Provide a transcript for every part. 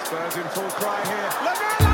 Spurs in full cry here. Lamela!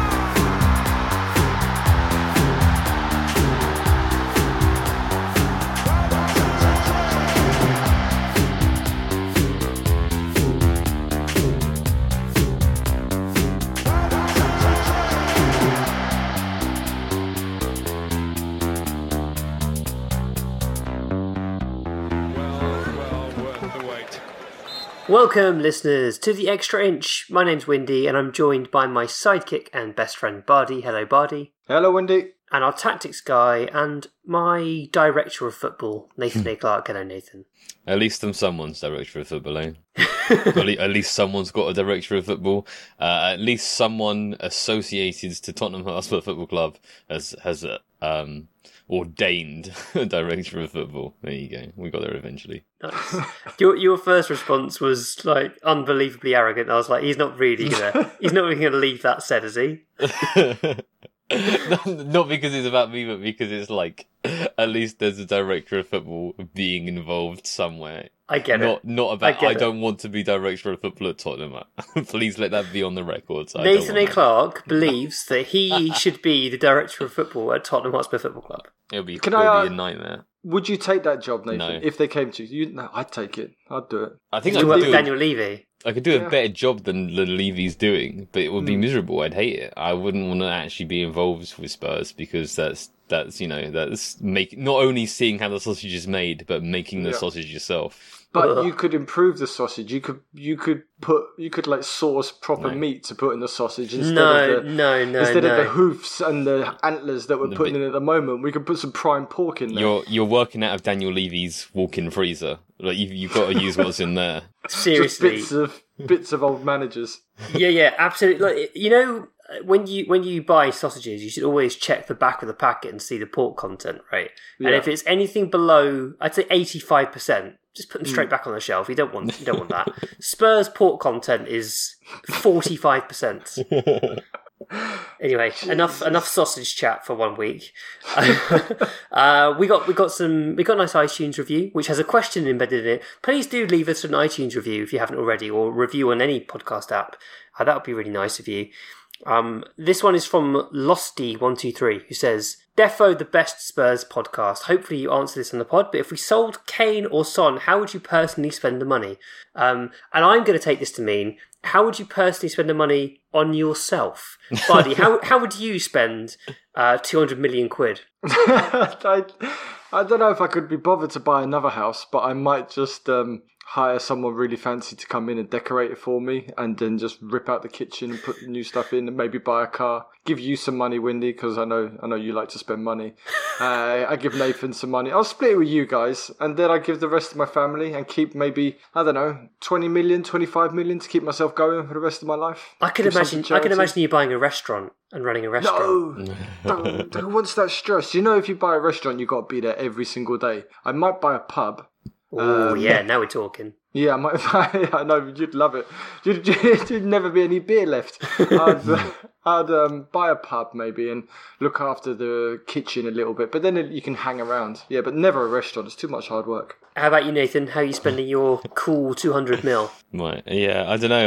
Welcome, listeners, to the Extra Inch. My name's Windy, and I'm joined by my sidekick and best friend, Bardi. Hello, Bardi. Hello, Windy. And our tactics guy, and my director of football, Nathan A. Clark. Hello, Nathan. At least someone's director of football, eh? At least someone's got a director of football. At least someone associated to Tottenham Hotspur Football Club has ordained a director of football. There you go. We got there eventually. Nice. Your first response was like unbelievably arrogant. I was like, he's not really gonna leave that said, is he? Not because it's about me, but because it's like at least there's a director of football being involved somewhere. I get it. Not about. I don't want to be director of football at Tottenham. Please let that be on the record. Nathan A. Clark believes that he should be the director of football at Tottenham Hotspur Football Club. It'll be a nightmare. Would you take that job, Nathan? No. If they came to you? No, I'd take it. I'd do it. I think I'd do Daniel Levy. I could do a better job than Levy's doing, but it would be miserable. I'd hate it. I wouldn't want to actually be involved with Spurs because that's not only seeing how the sausage is made, but making the sausage yourself. But you could improve the sausage. You could like source proper meat to put in the sausage instead of the hoofs and the antlers that we're putting in at the moment. We could put some prime pork in there. You're working out of Daniel Levy's walk-in freezer. Like you've got to use what's in there. Seriously, just bits of old managers. Yeah, absolutely. Like, when you buy sausages, you should always check the back of the packet and see the pork content, right? Yeah. And if it's anything below, I'd say 85%. Just put them straight back on the shelf. You don't want that. Spurs pork content is 45%. Anyway, enough sausage chat for 1 week. We got a nice iTunes review which has a question embedded in it. Please do leave us an iTunes review if you haven't already, or review on any podcast app. That would be really nice of you. This one is from Losty123, who says, Defo the best Spurs podcast. Hopefully you answer this on the pod, but if we sold Kane or Son, how would you personally spend the money? And I'm going to take this to mean, how would you personally spend the money on yourself? Buddy, how would you spend 200 million quid? I don't know if I could be bothered to buy another house, but I might just hire someone really fancy to come in and decorate it for me, and then just rip out the kitchen and put new stuff in, and maybe buy a car. Give you some money, Windy, because I know you like to spend money. I give Nathan some money. I'll split it with you guys, and then I give the rest of my family and keep maybe, I don't know, 20 million, 25 million to keep myself going for the rest of my life. I can imagine you buying a restaurant and running a restaurant. No, who wants that stress? You know, if you buy a restaurant, you've got to be there every single day. I might buy a pub. Oh, yeah, now we're talking. Yeah, I know, you'd love it. You'd never be any beer left. I'd buy a pub maybe and look after the kitchen a little bit, but then you can hang around. Yeah, but never a restaurant. It's too much hard work. How about you, Nathan? How are you spending your cool 200 mil? Right, yeah, I don't know.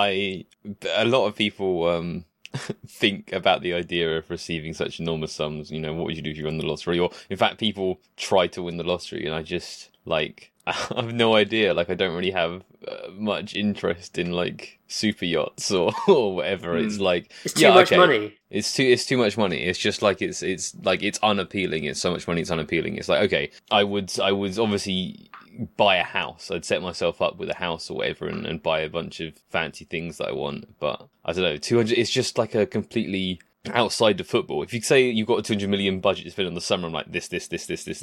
A lot of people think about the idea of receiving such enormous sums. You know, what would you do if you won the lottery? Or, in fact, people try to win the lottery, and I just, I have no idea. I don't really have much interest in super yachts or whatever. It's too much money. It's too much money. It's just it's unappealing. It's so much money. It's unappealing. It's okay. I would obviously buy a house. I'd set myself up with a house or whatever and buy a bunch of fancy things that I want. But I don't know. 200. It's just a completely outside of football. If you say you've got a 200 million budget to spend on the summer, I'm like this. But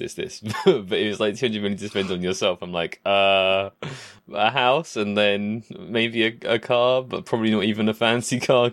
it was 200 million to spend on yourself. I'm like, a house and then maybe a car, but probably not even a fancy car.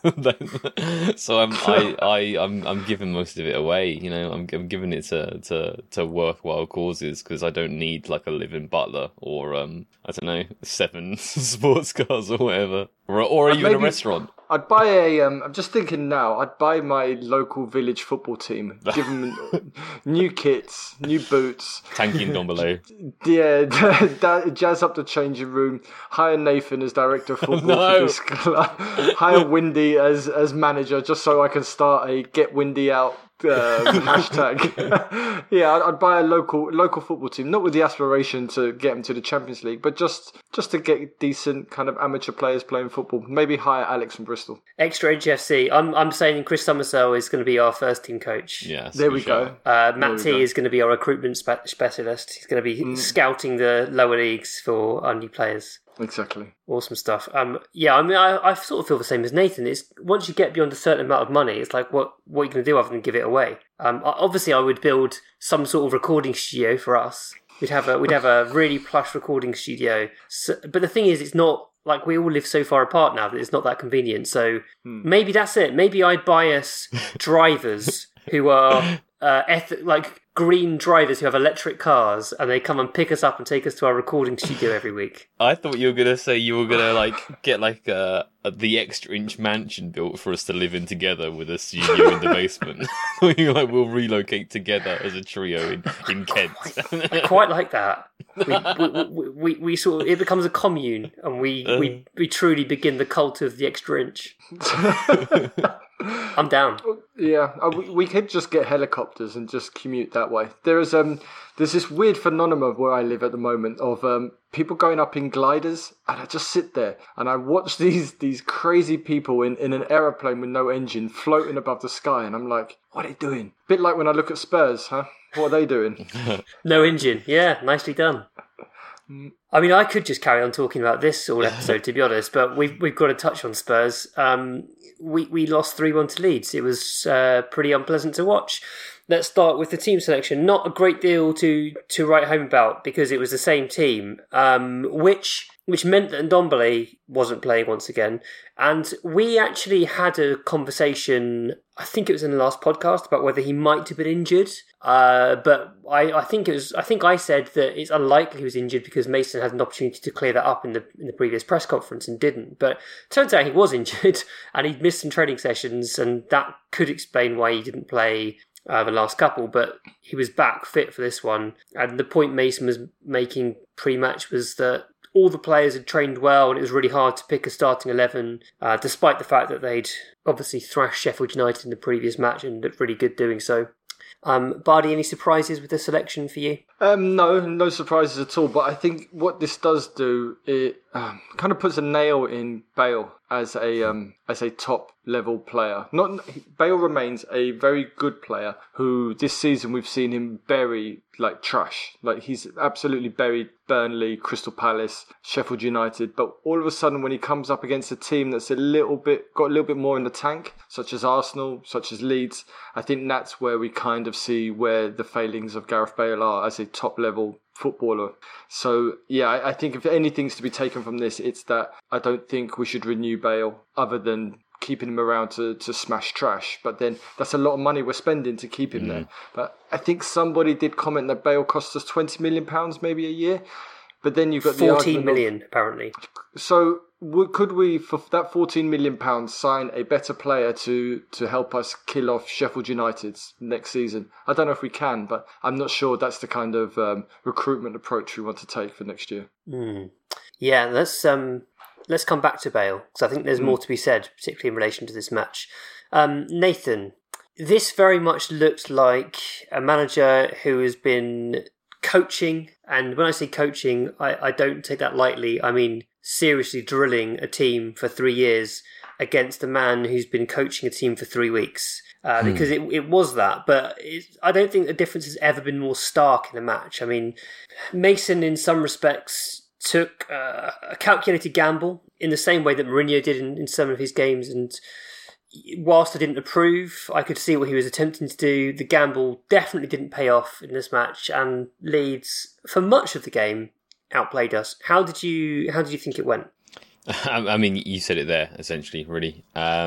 So I'm giving most of it away. You know, I'm giving it to worthwhile causes because I don't need a live-in butler or I don't know 7 sports cars or whatever or even a restaurant. I'd buy a. I'm just thinking now. I'd buy my local village football team, give them new kits, new boots, Tanking Ndombele. Yeah, jazz up the changing room. Hire Nathan as director of football for this club. Hire Windy as manager, just so I can start a Get Windy Out hashtag. Yeah, I'd buy a local football team, not with the aspiration to get them to the Champions League, but just to get decent kind of amateur players playing football. Maybe hire Alex from Bristol. Extra HFC. I'm saying Chris Summersell is going to be our first team coach. Yeah, there we go. Matt T is going to be our recruitment specialist. He's going to be scouting the lower leagues for our new players. Exactly. Awesome stuff. Yeah, I mean, I sort of feel the same as Nathan. It's once you get beyond a certain amount of money, it's like what are you going to do other than give it away? Obviously, I would build some sort of recording studio for us. We'd have a really plush recording studio. So, but the thing is, it's not like we all live so far apart now that it's not that convenient. So maybe that's it. Maybe I'd buy us drivers who are like green drivers who have electric cars, and they come and pick us up and take us to our recording studio every week. I thought you were gonna say you were gonna like get like the extra inch mansion built for us to live in together with a studio in the basement. We'll relocate together as a trio in Kent. I quite like that. We sort of, it becomes a commune, and we truly begin the cult of the extra inch. I'm down. Yeah, we could just get helicopters and just commute that way. There's this weird phenomenon where I live at the moment of people going up in gliders, and I just sit there and I watch these crazy people in an aeroplane with no engine floating above the sky, and I'm like, what are they doing? Bit like when I look at Spurs, huh? What are they doing? No engine. Yeah, nicely done. I mean, I could just carry on talking about this all episode, to be honest, but we've got to touch on Spurs. We lost 3-1 to Leeds. It was pretty unpleasant to watch. Let's start with the team selection. Not a great deal to write home about because it was the same team, which meant that Ndombele wasn't playing once again. And we actually had a conversation, I think it was in the last podcast, about whether he might have been injured. But I think I said that it's unlikely he was injured because Mason had an opportunity to clear that up in the previous press conference and didn't. But it turns out he was injured and he'd missed some training sessions, and that could explain why he didn't play the last couple, but he was back fit for this one. And the point Mason was making pre-match was that all the players had trained well, and it was really hard to pick a starting 11, despite the fact that they'd obviously thrashed Sheffield United in the previous match and looked really good doing so. Bardi, any surprises with the selection for you? No surprises at all. But I think what this does do, it kind of puts a nail in Bale as a top level player. Bale remains a very good player who this season we've seen him bury like trash. Like he's absolutely buried Burnley, Crystal Palace, Sheffield United. But all of a sudden when he comes up against a team that's got a little bit more in the tank, such as Arsenal, such as Leeds, I think that's where we kind of see where the failings of Gareth Bale are as a top level footballer. So yeah, I think if anything's to be taken from this, it's that I don't think we should renew Bale other than keeping him around to smash trash. But then that's a lot of money we're spending to keep him there. But I think somebody did comment that Bale costs us £20 million maybe a year. But then you've got 14 million apparently. So could we, for that £14 million, sign a better player to help us kill off Sheffield United next season? I don't know if we can, but I'm not sure that's the kind of recruitment approach we want to take for next year. Yeah, let's come back to Bale, because I think there's more to be said, particularly in relation to this match. Nathan, this very much looked like a manager who has been coaching, and when I say coaching, I don't take that lightly. I mean seriously drilling a team for 3 years against a man who's been coaching a team for 3 weeks. Because it was that, but I don't think the difference has ever been more stark in a match. I mean, Mason in some respects took a calculated gamble in the same way that Mourinho did in some of his games, and whilst I didn't approve, I could see what he was attempting to do. The gamble definitely didn't pay off in this match, and Leeds, for much of the game, outplayed us. How did you think it went? I mean, you said it there, essentially, really.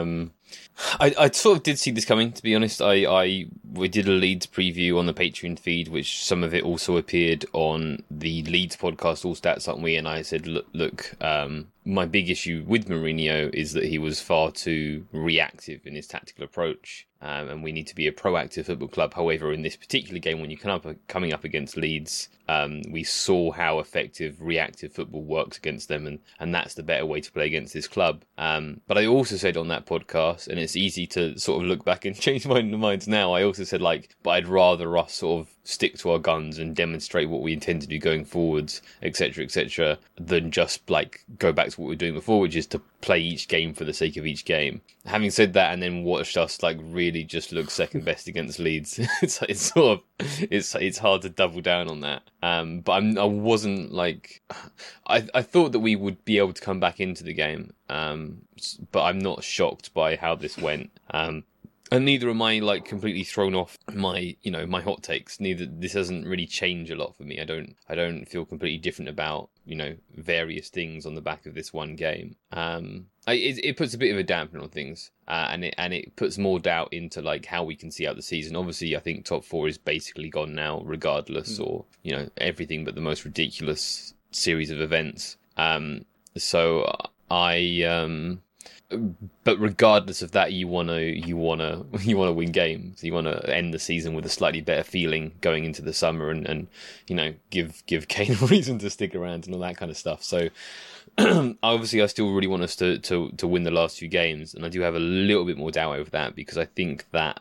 I sort of did see this coming, to be honest. We did a Leeds preview on the Patreon feed, which some of it also appeared on the Leeds podcast, All Stats, aren't we? And I said, look, my big issue with Mourinho is that he was far too reactive in his tactical approach. And we need to be a proactive football club. However, in this particular game, when you're coming up against Leeds, we saw how effective reactive football works against them, and that's the better way to play against this club. But I also said on that podcast, and it's easy to sort of look back and change my minds now, I also said, but I'd rather us sort of stick to our guns and demonstrate what we intend to do going forwards, etc., than just go back to what we were doing before, which is to play each game for the sake of each game. Having said that, and then watched us really just look second best against Leeds, it's hard to double down on that. But I wasn't I thought that we would be able to come back into the game, but I'm not shocked by how this went. And neither am I completely thrown off my hot takes. This doesn't really change a lot for me. I don't feel completely different about various things on the back of this one game. It puts a bit of a dampener on things, and it puts more doubt into how we can see out the season. Obviously, I think top four is basically gone now, regardless, or everything but the most ridiculous series of events. But regardless of that, you want to win games. You want to end the season with a slightly better feeling going into the summer, and give Kane a reason to stick around and all that kind of stuff. So obviously, I still really want us to win the last few games, and I do have a little bit more doubt over that, because I think that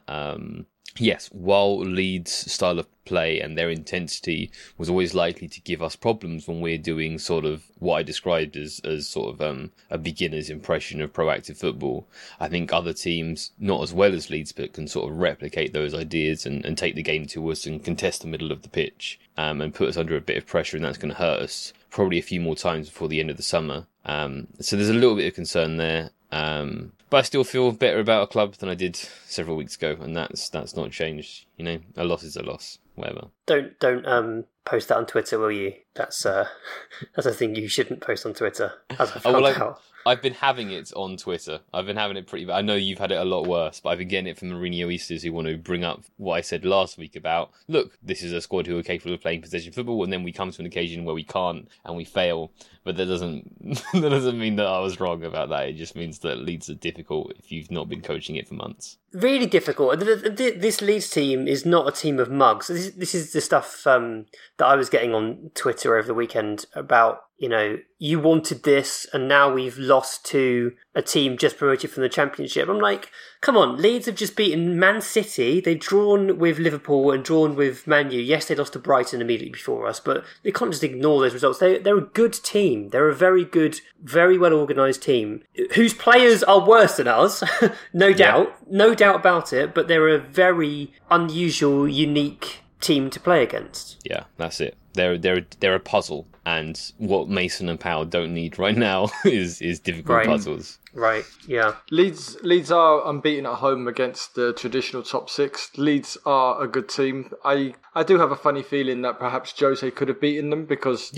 yes, while Leeds' style of play and their intensity was always likely to give us problems when we're doing sort of what I described as sort of a beginner's impression of proactive football, I think other teams, not as well as Leeds, but can sort of replicate those ideas and take the game to us and contest the middle of the pitch, and put us under a bit of pressure, and that's going to hurt us probably a few more times before the end of the summer. So there's a little bit of concern there. But I still feel better about a club than I did several weeks ago, and that's not changed. A loss is a loss, whatever. Don't post that on Twitter, will you? That's a thing you shouldn't post on Twitter, as I found out. I've been having it on Twitter. I've been having it pretty bad. I know you've had it a lot worse, but I've been getting it from Mourinhoistas who want to bring up what I said last week about, look, this is a squad who are capable of playing possession football, and then we come to an occasion where we can't and we fail. But that doesn't mean that I was wrong about that. It just means that Leeds are difficult if you've not been coaching it for months. Really difficult. This Leeds team is not a team of mugs. This is the stuff that I was getting on Twitter over the weekend about, you wanted this and now we've lost to a team just promoted from the Championship. I'm like, come on, Leeds have just beaten Man City. They've drawn with Liverpool and drawn with Man U. Yes, they lost to Brighton immediately before us, but they can't just ignore those results. They're a good team. They're a very good, very well-organised team whose players are worse than us, no doubt. Yeah. No doubt about it, but they're a very unusual, unique team to play against. Yeah, that's it. They're a puzzle, and what Mason and Powell don't need right now is difficult puzzles. Right, yeah. Leeds are unbeaten at home against the traditional top six. Leeds are a good team. I do have a funny feeling that perhaps Jose could have beaten them, because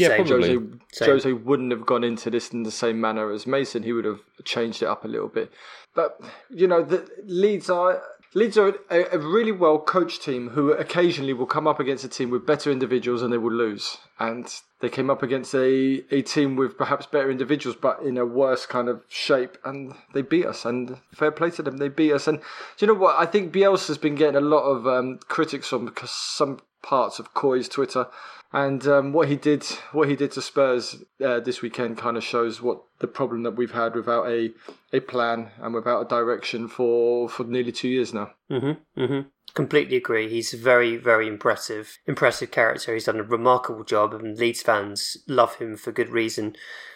Jose wouldn't have gone into this in the same manner as Mason. He would have changed it up a little bit. But, Leeds are a really well-coached team who occasionally will come up against a team with better individuals and they will lose. And they came up against a team with perhaps better individuals but in a worse kind of shape, and they beat us. And fair play to them, they beat us. And do you know what? I think Bielsa's been getting a lot of critics on because some parts of Coy's Twitter. And what he did to Spurs this weekend kind of shows what the problem that we've had without a plan and without a direction for nearly 2 years now. Completely agree. He's a very, very impressive character. He's done a remarkable job, and Leeds fans love him for good reason.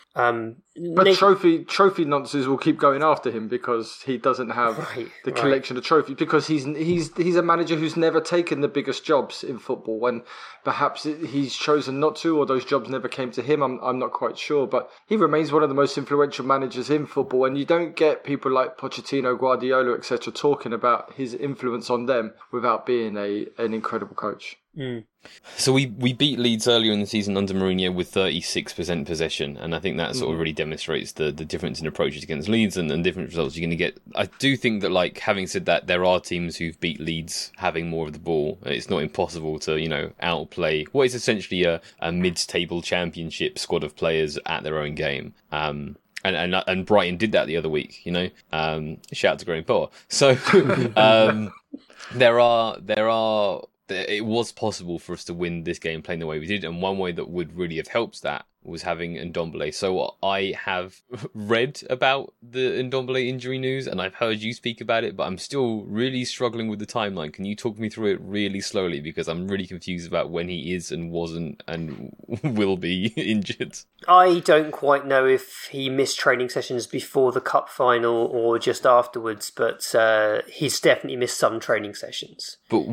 But trophy nonsense will keep going after him because he doesn't have the collection of trophies, because he's a manager who's never taken the biggest jobs in football, when perhaps he's chosen not to, or those jobs never came to him. I'm not quite sure, but he remains one of the most influential managers in football, and you don't get people like Pochettino, Guardiola, etc. talking about his influence on them without being an incredible coach. So we beat Leeds earlier in the season under Mourinho with 36% possession, and I think that sort of really demonstrates the difference in approaches against Leeds and different results you're going to get. I do think that, like, having said that, there are teams who've beat Leeds having more of the ball. It's not impossible to, outplay what is essentially a mid-table championship squad of players at their own game. And Brighton did that the other week, shout out to Graham Potter. So, it was possible for us to win this game playing the way we did, and one way that would really have helped that was having Ndombele. So I have read about the Ndombele injury news, and I've heard you speak about it, but I'm still really struggling with the timeline. Can you talk me through it really slowly? Because I'm really confused about when he is and wasn't and will be injured. I don't quite know if he missed training sessions before the cup final or just afterwards, but he's definitely missed some training sessions. But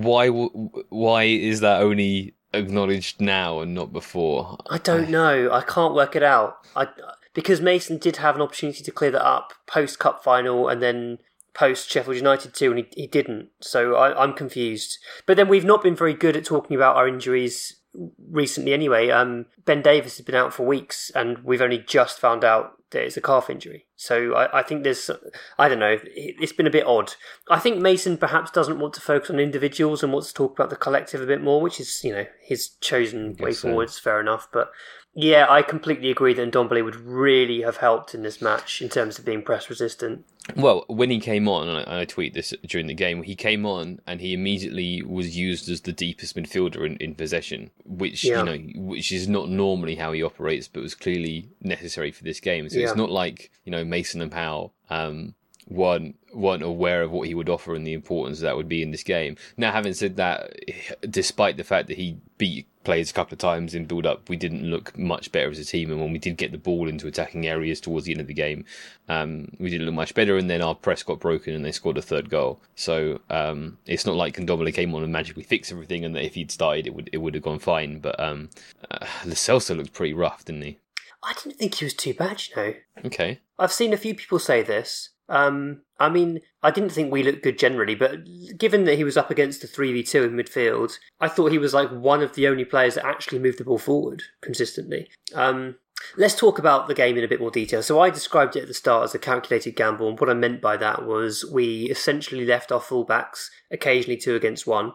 why is that only acknowledged now and not before? I don't know. I can't work it out. Because Mason did have an opportunity to clear that up post cup final and then post Sheffield United too, and he didn't. So I'm confused. But then we've not been very good at talking about our injuries recently anyway. Ben Davies has been out for weeks, and we've only just found out that it's a calf injury. So I think I don't know, it's been a bit odd. I think Mason perhaps doesn't want to focus on individuals and wants to talk about the collective a bit more, which is, his chosen way forward. It's fair enough. But yeah, I completely agree that Ndombele would really have helped in this match in terms of being press resistant. Well, when he came on, and I tweeted this during the game, he came on and he immediately was used as the deepest midfielder in possession, which which is not normally how he operates, but was clearly necessary for this game. So it's not like Mason and Powell weren't aware of what he would offer and the importance that would be in this game. Now, having said that, despite the fact that he beat players a couple of times in build-up, we didn't look much better as a team, and when we did get the ball into attacking areas towards the end of the game, we didn't look much better, and then our press got broken and they scored a third goal. So it's not like Ndombele came on and magically fixed everything, and that if he'd started it would have gone fine. But Lo Celso looked pretty rough, didn't he? I didn't think he was too bad, Okay. I've seen a few people say this. I mean, I didn't think we looked good generally, but given that he was up against the 3v2 in midfield, I thought he was like one of the only players that actually moved the ball forward consistently. Let's talk about the game in a bit more detail. So I described it at the start as a calculated gamble, and what I meant by that was we essentially left our fullbacks occasionally 2 against 1,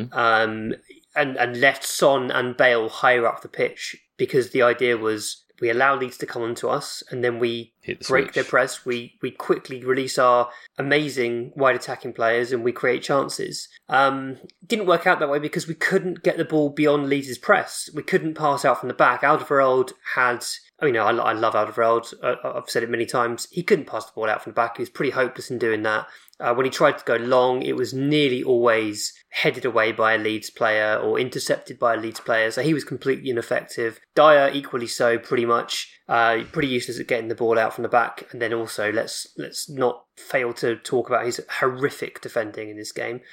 and left Son and Bale higher up the pitch, because the idea was we allow Leeds to come onto us, and then we break their press. We quickly release our amazing wide attacking players, and we create chances. Didn't work out that way because we couldn't get the ball beyond Leeds' press. We couldn't pass out from the back. Alderweireld had... I love Alderweireld. I've said it many times. He couldn't pass the ball out from the back. He was pretty hopeless in doing that. When he tried to go long, it was nearly always headed away by a Leeds player or intercepted by a Leeds player. So he was completely ineffective. Dyer, equally so, pretty much. Pretty useless at getting the ball out from the back. And then also, let's not fail to talk about his horrific defending in this game.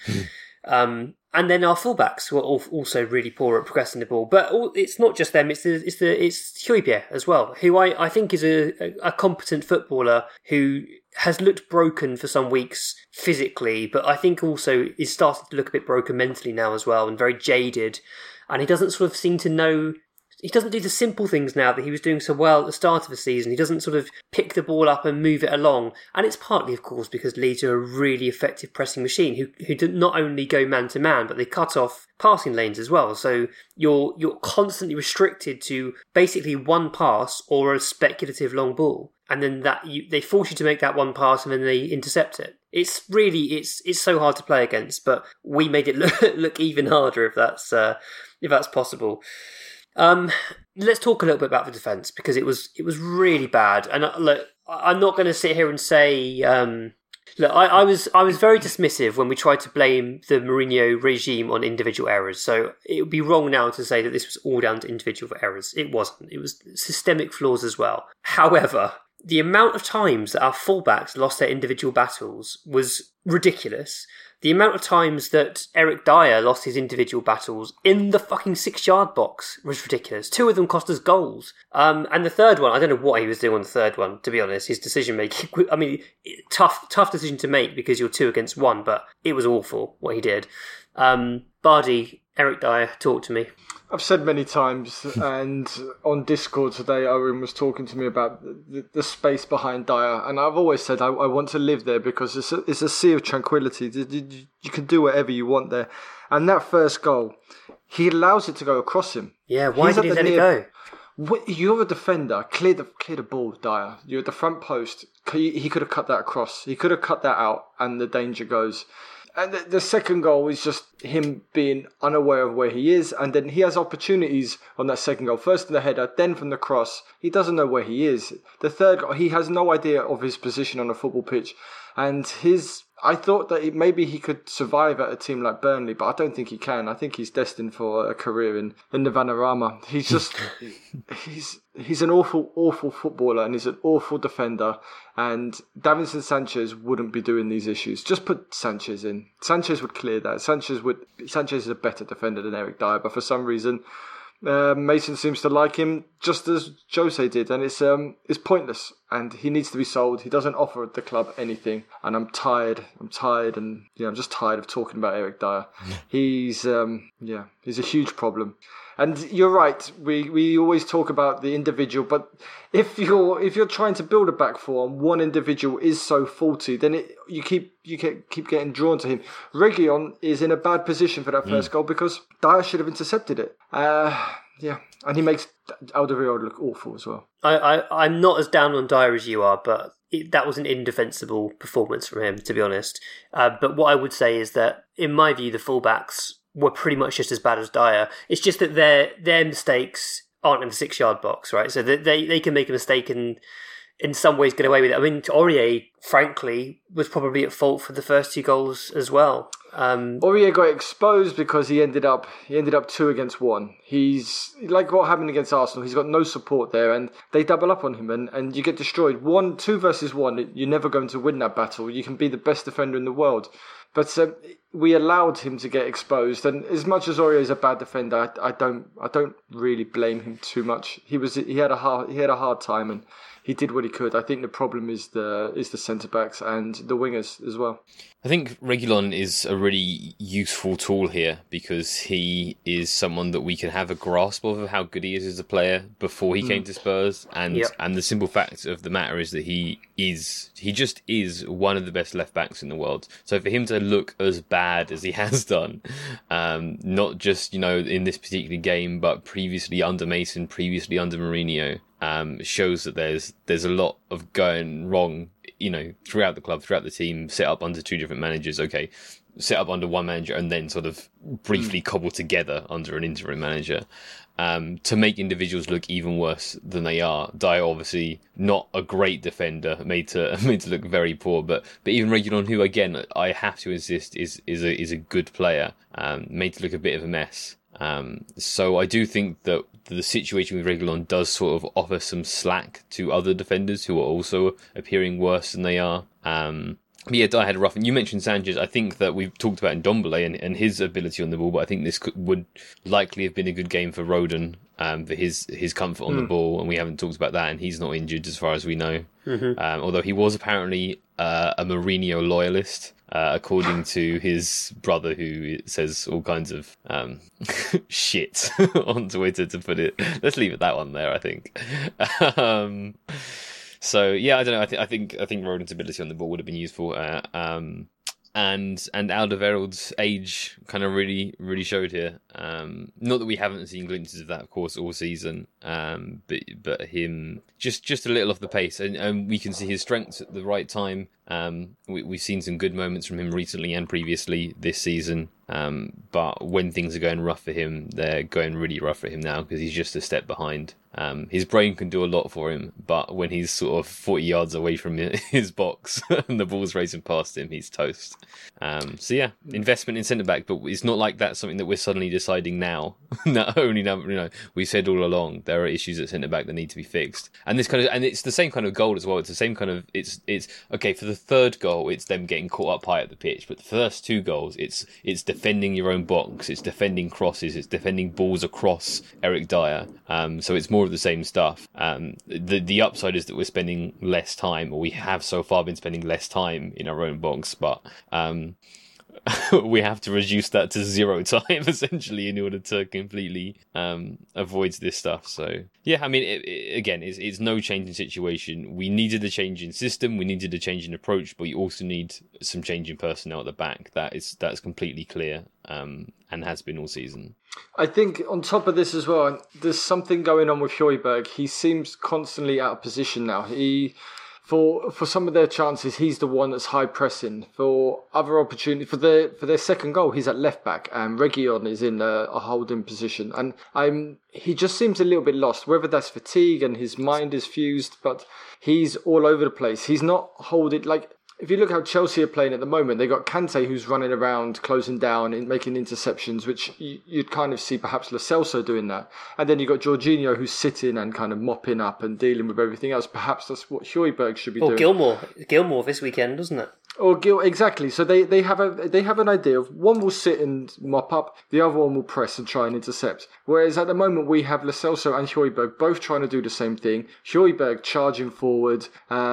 And then our fullbacks were also really poor at progressing the ball. But it's not just them, it's Højbjerg as well, who I think is a competent footballer who has looked broken for some weeks physically, but I think also is starting to look a bit broken mentally now as well, and very jaded. And he doesn't sort of seem to know... He doesn't do the simple things now that he was doing so well at the start of the season. He doesn't sort of pick the ball up and move it along. And it's partly, of course, because Leeds are a really effective pressing machine who do not only go man-to-man, but they cut off passing lanes as well. So you're constantly restricted to basically one pass or a speculative long ball. And then they force you to make that one pass and then they intercept it. It's so hard to play against, but we made it look even harder if that's possible. Let's talk a little bit about the defence, because it was really bad. And look, I'm not going to sit here and say, look, I was very dismissive when we tried to blame the Mourinho regime on individual errors. So it would be wrong now to say that this was all down to individual errors. It wasn't. It was systemic flaws as well. However, the amount of times that our fullbacks lost their individual battles was ridiculous. The amount of times that Eric Dyer lost his individual battles in the fucking 6-yard box was ridiculous. 2 of them cost us goals. And the third one, I don't know what he was doing on the third one, to be honest. His decision making, I mean, tough decision to make because you're 2 against 1, but it was awful what he did. Bardi, Eric Dyer, talk to me. I've said many times, and on Discord today, Owen was talking to me about the space behind Dyer, and I've always said I want to live there because it's a sea of tranquility. You can do whatever you want there. And that first goal, he allows it to go across him. Yeah, why did he let it go? You're a defender. Clear the ball, Dyer. You're at the front post. He could have cut that across. He could have cut that out, and the danger goes. And the second goal is just him being unaware of where he is. And then he has opportunities on that second goal. First in the header, then from the cross. He doesn't know where he is. The third goal, he has no idea of his position on a football pitch. And I thought that maybe he could survive at a team like Burnley, but I don't think he can. I think he's destined for a career in the Vanarama. He's just, he's an awful, awful footballer, and he's an awful defender. And Davinson Sanchez wouldn't be doing these issues. Just put Sanchez in. Sanchez would clear that. Sanchez is a better defender than Eric Dyer, but for some reason, Mason seems to like him just as Jose did, and it's pointless. And he needs to be sold. He doesn't offer the club anything, and I'm tired, and I'm just tired of talking about Eric Dyer. He's a huge problem. And you're right. We always talk about the individual, but if you're trying to build a back four and one individual is so faulty, then you keep getting drawn to him. Reguilon is in a bad position for that first goal because Dyer should have intercepted it. And he makes Alderweireld look awful as well. I'm not as down on Dyer as you are, but that was an indefensible performance from him, to be honest. But what I would say is that, in my view, the fullbacks were pretty much just as bad as Dyer. It's just that their mistakes aren't in the 6-yard box, right? So they can make a mistake and in some ways get away with it. I mean, Aurier, frankly, was probably at fault for the first 2 goals as well. Aurier got exposed because he ended up 2 against 1. He's like what happened against Arsenal. He's got no support there, and they double up on him, and you get destroyed. 2 versus 1. You're never going to win that battle. You can be the best defender in the world. But we allowed him to get exposed, and as much as Aurier is a bad defender, I don't really blame him too much. He had a hard time, and he did what he could. I think the problem is the centre backs and the wingers as well. I think Reguilon is a really useful tool here because he is someone that we can have a grasp of how good he is as a player before he came to Spurs, and the simple fact of the matter is that he just is one of the best left backs in the world. So for him to look as bad as he has done, not just in this particular game, but previously under Mason, previously under Mourinho, shows that there's a lot of going wrong, throughout the club, throughout the team, set up under 2 different managers. Okay, set up under one manager and then sort of briefly cobbled together under an interim manager, to make individuals look even worse than they are. Dyer, obviously not a great defender, made to look very poor, but even Reguilon, who again I have to insist is a good player, made to look a bit of a mess. So I do think that the situation with Reguilon does sort of offer some slack to other defenders who are also appearing worse than they are. But yeah, Dyer had a rough. And you mentioned Sanchez. I think that we've talked about Ndombele and his ability on the ball, but I think this would likely have been a good game for Rodon, for his comfort on the ball, and we haven't talked about that, and he's not injured as far as we know. Although he was apparently a Mourinho loyalist, according to his brother, who says all kinds of shit on Twitter, to put it. Let's leave it that one there, I think. So yeah, I don't know. I think Rodon's ability on the ball would have been useful. And Alderweireld's age kind of really showed here. Not that we haven't seen glimpses of that, of course, all season. But him just a little off the pace, and we can see his strengths at the right time. We've seen some good moments from him recently and previously this season. But when things are going rough for him, they're going really rough for him now because he's just a step behind. His brain can do a lot for him, but when he's sort of 40 yards away from his box and the ball's racing past him, he's toast. So yeah, investment in centre-back, but it's not like that's something that we're suddenly deciding now. Not only now, we said all along there are issues at centre-back that need to be fixed. And it's the same kind of goal as well. It's the same kind of, it's okay, for the third goal, it's them getting caught up high at the pitch, but the first 2 goals, it's defending your own box, it's defending crosses, it's defending balls across Eric Dyer. So it's more of the same stuff. The upside is that we're spending less time, or we have so far been spending less time in our own box, but we have to reduce that to 0 time essentially in order to completely avoid this stuff. So yeah, I mean, it's no change in situation. We needed a change in system, we needed a change in approach, but we also need some change in personnel at the back. That's completely clear, and has been all season. I think on top of this as well, there's something going on with Højbjerg. He seems constantly out of position now. For some of their chances, he's the one that's high pressing. For other opportunities, for their second goal, he's at left back, and Reguilón is in a holding position. And he just seems a little bit lost. Whether that's fatigue and his mind is fused, but he's all over the place. He's not holding like. If you look how Chelsea are playing at the moment, they got Kante who's running around, closing down and making interceptions, which you'd kind of see perhaps Lo Celso doing that. And then you got Jorginho who's sitting and kind of mopping up and dealing with everything else. Perhaps that's what Højbjerg should be doing. Or Gilmore this weekend, doesn't it? Exactly. So they have an idea of one will sit and mop up, the other one will press and try and intercept. Whereas at the moment we have Lo Celso and Højbjerg both trying to do the same thing. Højbjerg charging forward,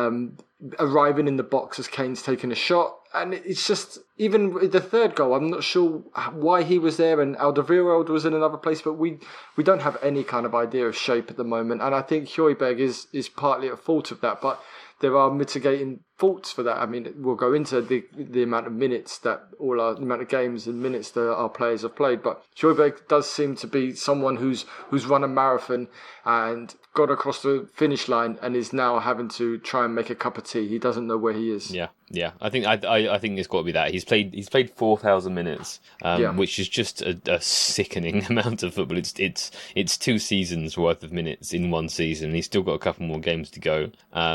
arriving in the box as Kane's taking a shot. And it's just, even with the third goal, I'm not sure why he was there and Alderweireld was in another place, but we don't have any kind of idea of shape at the moment. And I think Højbjerg is partly at fault of that, but there are mitigating faults for that. I mean, we'll go into the amount of minutes the amount of games and minutes that our players have played, but Højbjerg does seem to be someone who's run a marathon and got across the finish line and is now having to try and make a cup of tea. He doesn't know where he is. Yeah. I think it's got to be that he's played 4,000 minutes, which is just a sickening amount of football. It's 2 seasons worth of minutes in one season. He's still got a couple more games to go.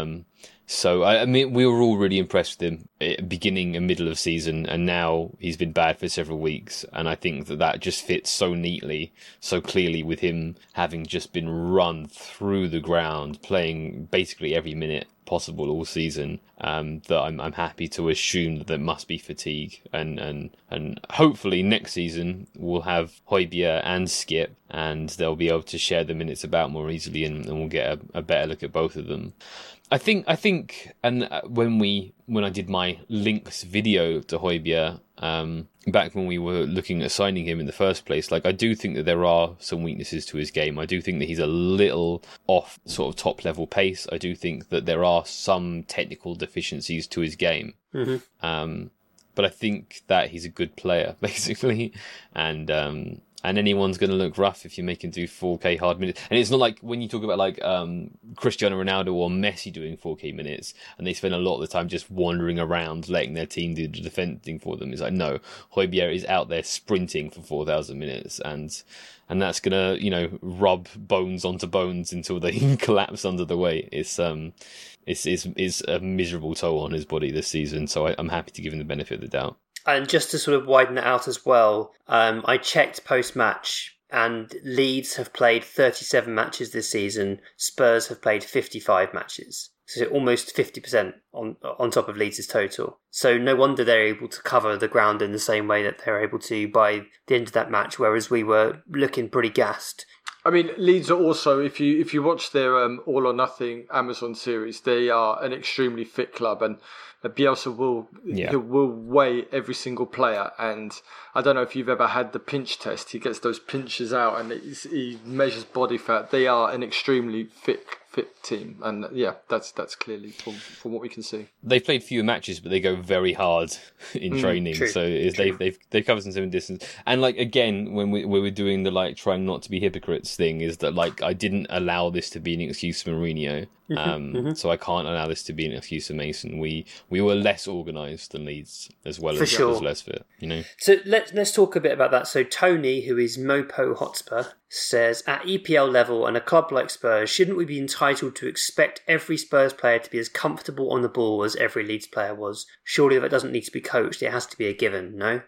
So, I mean, we were all really impressed with him at beginning and middle of season, and now he's been bad for several weeks. And I think that just fits so neatly, so clearly with him having just been run through the ground, playing basically every minute possible all season, that I'm happy to assume that there must be fatigue. And hopefully next season we'll have Højbjerg and Skip, and they'll be able to share the minutes about more easily, and we'll get a better look at both of them. I think, and when I did my links video to Højbjerg, back when we were looking at signing him in the first place, like I do think that there are some weaknesses to his game. I do think that he's a little off sort of top level pace. I do think that there are some technical deficiencies to his game. Mm-hmm. But I think that he's a good player, basically, and anyone's going to look rough if you make him do 4K hard minutes. And it's not like when you talk about like Cristiano Ronaldo or Messi doing 4K minutes, and they spend a lot of the time just wandering around, letting their team do the defending for them. It's like, no, Højbjerg is out there sprinting for 4,000 minutes, and that's going to, rub bones onto bones until they collapse under the weight. It's a miserable toll on his body this season, so I'm happy to give him the benefit of the doubt. And just to sort of widen it out as well, I checked post-match, and Leeds have played 37 matches this season. Spurs have played 55 matches. So almost 50% on top of Leeds' total. So no wonder they're able to cover the ground in the same way that they're able to by the end of that match, whereas we were looking pretty gassed. I mean, Leeds are also, if you watch their All or Nothing Amazon series, they are an extremely fit club, and Bielsa will weigh every single player. And I don't know if you've ever had the pinch test. He gets those pinches out and he measures body fat. They are an extremely fit team, and that's clearly from what we can see. They've played fewer matches, but they go very hard in training. True. So they've covered some similar distance. And like again, when we were doing the like trying not to be hypocrites thing, is that like I didn't allow this to be an excuse for Mourinho. So I can't allow this to be an excuse for Mason. We were less organised than Leeds, as well as less fit. So let's talk a bit about that. So Tony, who is Mopo Hotspur, says, at EPL level and a club like Spurs, shouldn't we be entitled to expect every Spurs player to be as comfortable on the ball as every Leeds player was? Surely that doesn't need to be coached. It has to be a given, no?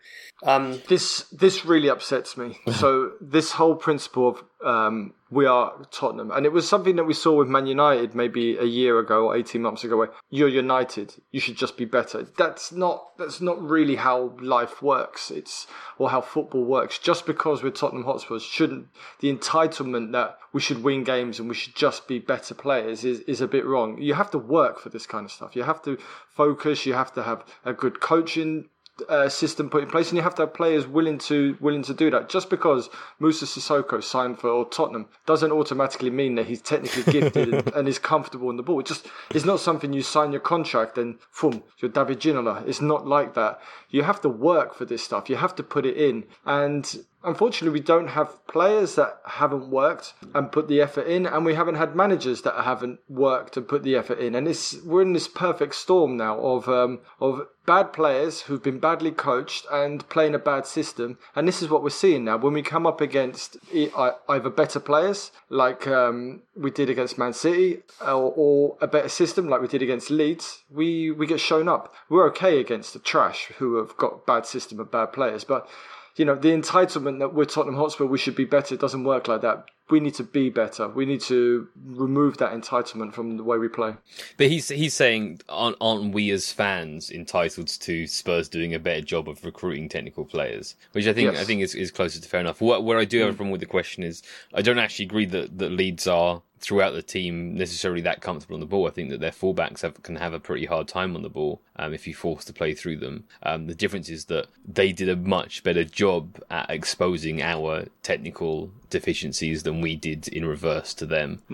This really upsets me. So this whole principle of we are Tottenham, and it was something that we saw with Man United maybe a year ago or 18 months ago, where you're United, you should just be better. That's not really how life works. Or how football works. Just because we're Tottenham Hotspurs, shouldn't the entitlement that we should win games and we should just be better players is a bit wrong. You have to work for this kind of stuff. You have to focus. You have to have a good coaching system put in place, and you have to have players willing to do that. Just because Moussa Sissoko signed for Tottenham doesn't automatically mean that he's technically gifted and is comfortable in the ball. It's not something you sign your contract and boom, you're David Ginola. It's not like that. You have to work for this stuff. You have to put it in, and unfortunately, we don't have players that haven't worked and put the effort in, and we haven't had managers that haven't worked and put the effort in. And we're in this perfect storm now of bad players who've been badly coached and playing a bad system. And this is what we're seeing now. When we come up against either better players, like we did against Man City, or a better system, like we did against Leeds, we get shown up. We're okay against the trash who have got bad system and bad players, but the entitlement that we're Tottenham Hotspur, we should be better, it doesn't work like that. We need to be better. We need to remove that entitlement from the way we play. But he's saying, aren't we as fans entitled to Spurs doing a better job of recruiting technical players? Which I think is closer to fair enough. Where I do have a problem with the question is, I don't actually agree that Leeds are throughout the team necessarily that comfortable on the ball. I think that their fullbacks can have a pretty hard time on the ball if you force to play through them. The difference is that they did a much better job at exposing our technical deficiencies than we did in reverse to them.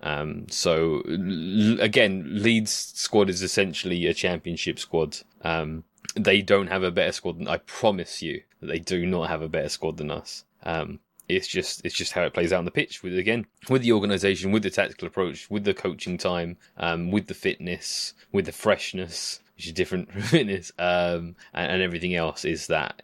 So again, Leeds' squad is essentially a championship squad. They don't have a better squad than I promise you that they do not have a better squad than us. It's just how it plays out on the pitch with the organisation, with the tactical approach, with the coaching time, with the fitness, with the freshness, which is different from fitness, and everything else is that,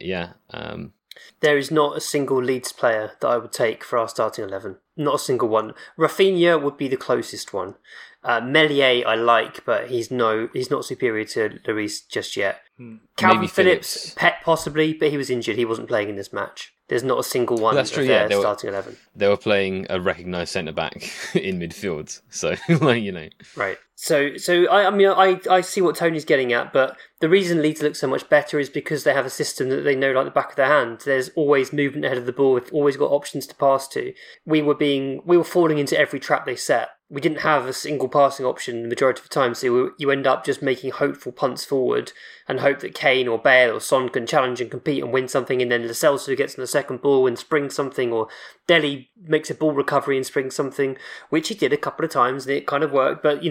There is not a single Leeds player that I would take for our starting 11. Not a single one. Rafinha would be the closest one. Meslier I like, but he's not superior to Lloris just yet. Calvin Phillips, Pep possibly, but he was injured. He wasn't playing in this match. There's not a single one of their starting 11. They were playing a recognised centre-back in midfield, so, Right. So I see what Tony's getting at, but the reason Leeds look so much better is because they have a system that they know like the back of their hand. There's always movement ahead of the ball. We've always got options to pass to. We were falling into every trap they set. We didn't have a single passing option the majority of the time, so you end up just making hopeful punts forward and hope that Kane or Bale or Son can challenge and compete and win something, and then Lo Celso gets on the second ball and springs something, or Dele makes a ball recovery and springs something, which he did a couple of times and it kind of worked. But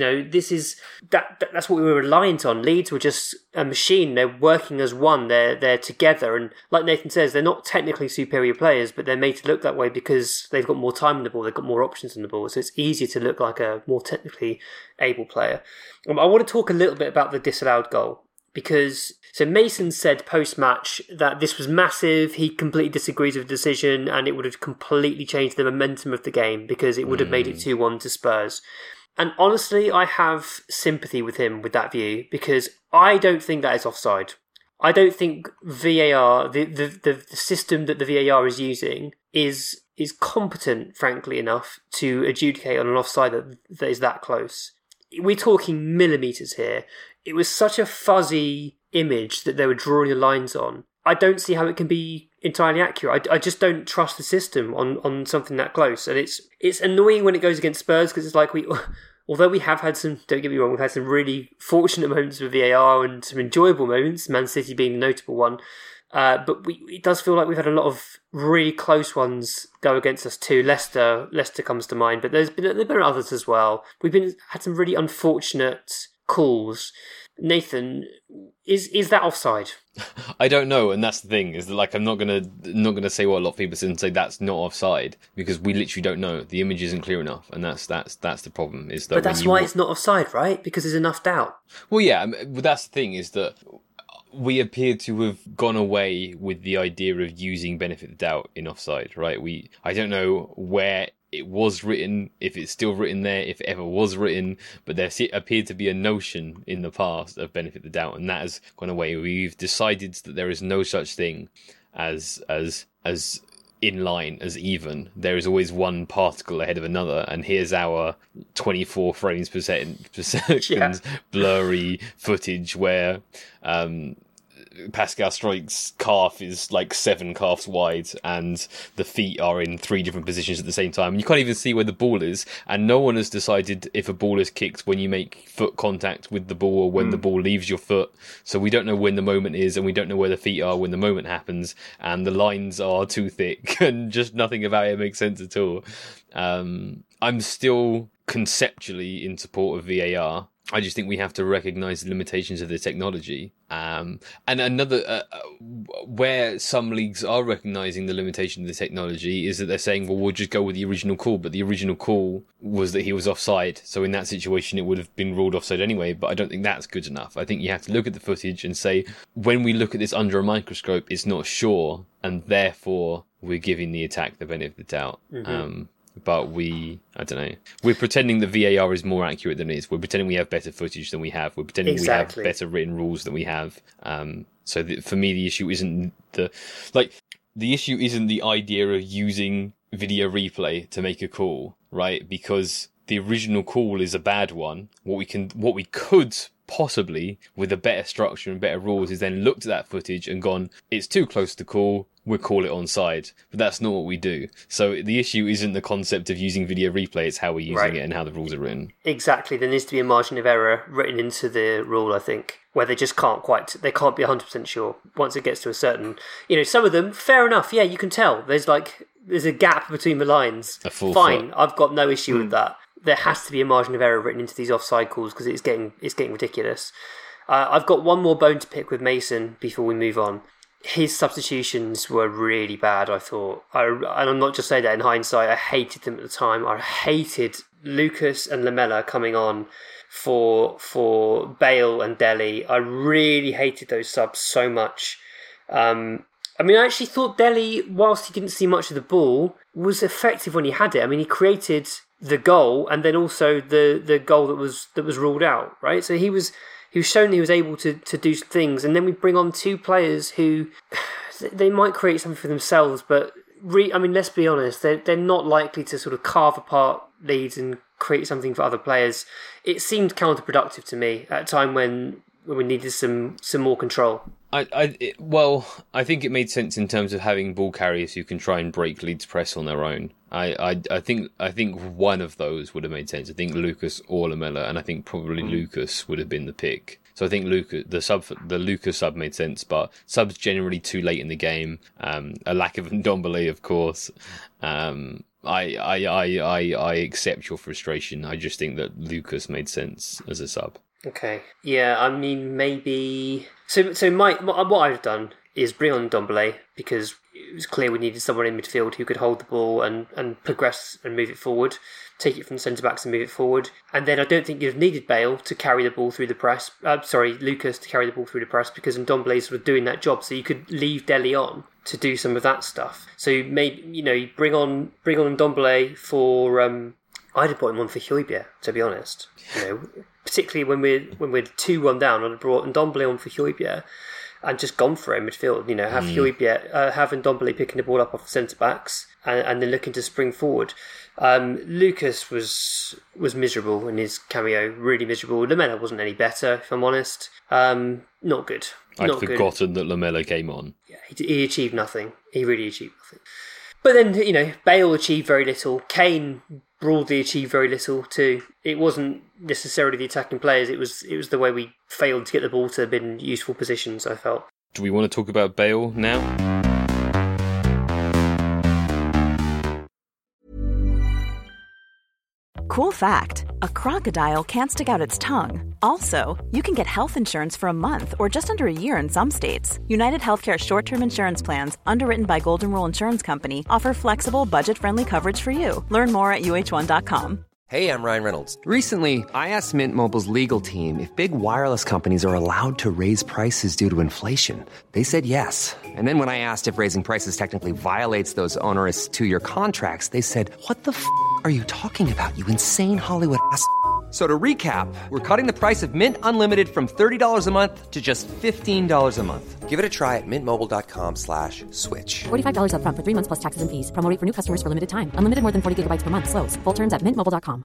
that's what we were reliant on. Leeds were just a machine. They're working as one. They're together, and like Nathan says, they're not technically superior players, but they're made to look that way because they've got more time on the ball. They've got more options on the ball, so it's easier to look like a more technically able player. I want to talk a little bit about the disallowed goal, because Mason said post-match that this was massive. He completely disagrees with the decision, and it would have completely changed the momentum of the game because it would have made it 2-1 to Spurs. And honestly, I have sympathy with him with that view, because I don't think that is offside. I don't think VAR, the system that the VAR is using, is competent, frankly enough, to adjudicate on an offside that is that close. We're talking millimetres here. It was such a fuzzy image that they were drawing the lines on. I don't see how it can be entirely accurate. I just don't trust the system on something that close. And it's annoying when it goes against Spurs, because it's like although we have had some, don't get me wrong, we've had some really fortunate moments with VAR and some enjoyable moments, Man City being the notable one. But it does feel like we've had a lot of really close ones go against us too. Leicester comes to mind, but there've been others as well. Had some really unfortunate calls. Nathan, is that offside? I don't know, and that's the thing, is that like I'm not gonna say what a lot of people say and say that's not offside, because we literally don't know. The image isn't clear enough, and that's the problem. Is that? But that's why it's not offside, right? Because there's enough doubt. Well, yeah, but that's the thing, is that we appear to have gone away with the idea of using benefit of doubt in offside, right? I don't know where it was written, if it's still written there, if it ever was written, but there appeared to be a notion in the past of benefit of the doubt, and that has gone away. We've decided that there is no such thing as in line, as even. There is always one particle ahead of another, and here's our 24 frames per second blurry footage where Pascal Struijk's calf is like 7 calves wide and the feet are in 3 different positions at the same time. You can't even see where the ball is, and no one has decided if a ball is kicked when you make foot contact with the ball or when the ball leaves your foot. So we don't know when the moment is, and we don't know where the feet are when the moment happens, and the lines are too thick and just nothing about it makes sense at all. I'm still conceptually in support of VAR. I just think we have to recognise the limitations of the technology. And another, where some leagues are recognising the limitation of the technology is that they're saying, well, we'll just go with the original call. But the original call was that he was offside. So in that situation, it would have been ruled offside anyway. But I don't think that's good enough. I think you have to look at the footage and say, when we look at this under a microscope, it's not sure. And therefore, we're giving the attack the benefit of the doubt. Mm-hmm. But I don't know. We're pretending that VAR is more accurate than it is. We're pretending we have better footage than we have. We're pretending we have better written rules than we have. So for me, the issue isn't the issue isn't the idea of using video replay to make a call, right? Because the original call is a bad one. What we could possibly, with a better structure and better rules, is then looked at that footage and gone, it's too close to call, we'll call it onside. But that's not what we do. So the issue isn't the concept of using video replay, it's how we're using it and how the rules are written. Exactly. There needs to be a margin of error written into the rule, I think, where they just can't be 100% sure. Once it gets to a certain, some of them, fair enough, yeah, you can tell. There's a gap between the lines. A full Fine, foot. I've got no issue with that. There has to be a margin of error written into these offside calls because it's getting ridiculous. I've got one more bone to pick with Mason before we move on. His substitutions were really bad, I thought. And I'm not just saying that in hindsight. I hated them at the time. I hated Lucas and Lamela coming on for Bale and Dele. I really hated those subs so much. I actually thought Dele, whilst he didn't see much of the ball, was effective when he had it. He created the goal and then also the goal that was ruled out, right? So he was shown he was able to do things, and then we bring on 2 players who they might create something for themselves, but let's be honest, they're not likely to sort of carve apart leads and create something for other players. It seemed counterproductive to me at a time when we needed some more control. I think it made sense in terms of having ball carriers who can try and break Leeds' press on their own. I think one of those would have made sense. I think Lucas or Lamela, and I think probably Lucas would have been the pick. So I think the Lucas sub made sense, but subs generally too late in the game. A lack of Ndombele, of course. I accept your frustration. I just think that Lucas made sense as a sub. Okay. Yeah, maybe... So what I've done is bring on Ndombele because it was clear we needed someone in midfield who could hold the ball and progress and move it forward, take it from centre-backs and move it forward. And then I don't think you'd have needed Bale to carry the ball through the press. Lucas to carry the ball through the press because Ndombele sort of doing that job. So you could leave Dele on to do some of that stuff. So maybe, you bring on Ndombele for... I'd have brought him on for Højbjerg, to be honest. Particularly when we're 2-1 down, I'd have brought Ndombele on for Højbjerg and just gone for it in midfield. Have Højbjerg, have Ndombele picking the ball up off the centre backs and then looking to spring forward. Lucas was miserable in his cameo, really miserable. Lamela wasn't any better, if I'm honest. Not good. I'd forgotten that Lamela came on. Yeah, he achieved nothing. He really achieved nothing. But then, Bale achieved very little. Kane broadly achieved very little too. It wasn't necessarily the attacking players, it was the way we failed to get the ball to in useful positions, I felt. Do we want to talk about Bale now? Cool fact, a crocodile can't stick out its tongue. Also, you can get health insurance for a month or just under a year in some states. United Healthcare short-term insurance plans, underwritten by Golden Rule Insurance Company, offer flexible, budget-friendly coverage for you. Learn more at uh1.com. Hey, I'm Ryan Reynolds. Recently, I asked Mint Mobile's legal team if big wireless companies are allowed to raise prices due to inflation. They said yes. And then when I asked if raising prices technically violates those onerous 2-year contracts, they said, "What the f*** are you talking about, you insane Hollywood ass?" So to recap, we're cutting the price of Mint Unlimited from $30 a month to just $15 a month. Give it a try at mintmobile.com/switch. $45 up front for 3 months plus taxes and fees. Promo rate for new customers for limited time. Unlimited more than 40 gigabytes per month. Slows full terms at mintmobile.com.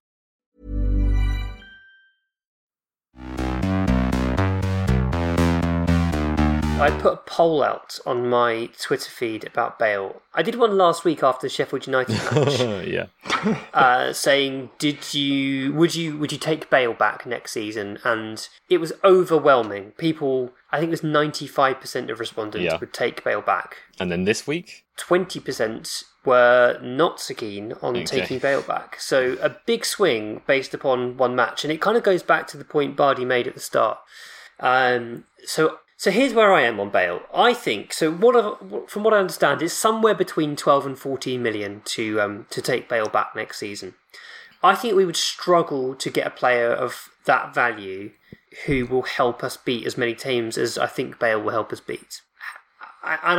I put a poll out on my Twitter feed about Bale. I did one last week after the Sheffield United match. Yeah. Saying, would you take Bale back next season? And it was overwhelming. People, I think it was 95% of respondents would take Bale back. And then this week? 20% were not so keen on taking Bale back. So a big swing based upon one match. And it kind of goes back to the point Bardi made at the start. So here's where I am on Bale. I think, from what I understand, it's somewhere between 12 and 14 million to take Bale back next season. I think we would struggle to get a player of that value who will help us beat as many teams as I think Bale will help us beat. And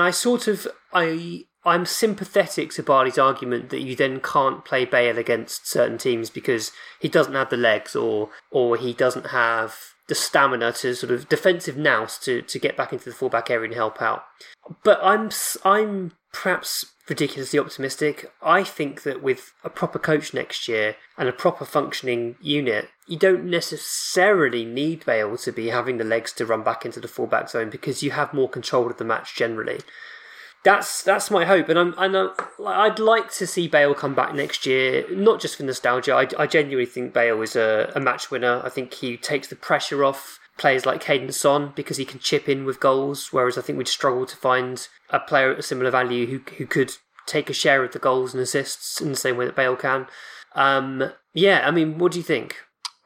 I'm sympathetic to Bardi's argument that you then can't play Bale against certain teams because he doesn't have the legs or he doesn't have the stamina to sort of defensive nous to get back into the fullback area and help out. But I'm perhaps ridiculously optimistic. I think that with a proper coach next year and a proper functioning unit, you don't necessarily need Bale to be having the legs to run back into the fullback zone because you have more control of the match generally. That's my hope, and I'd like to see Bale come back next year, not just for nostalgia. I genuinely think Bale is a match winner. I think he takes the pressure off players like Caden Son because he can chip in with goals, whereas I think we'd struggle to find a player at a similar value who could take a share of the goals and assists in the same way that Bale can. What do you think?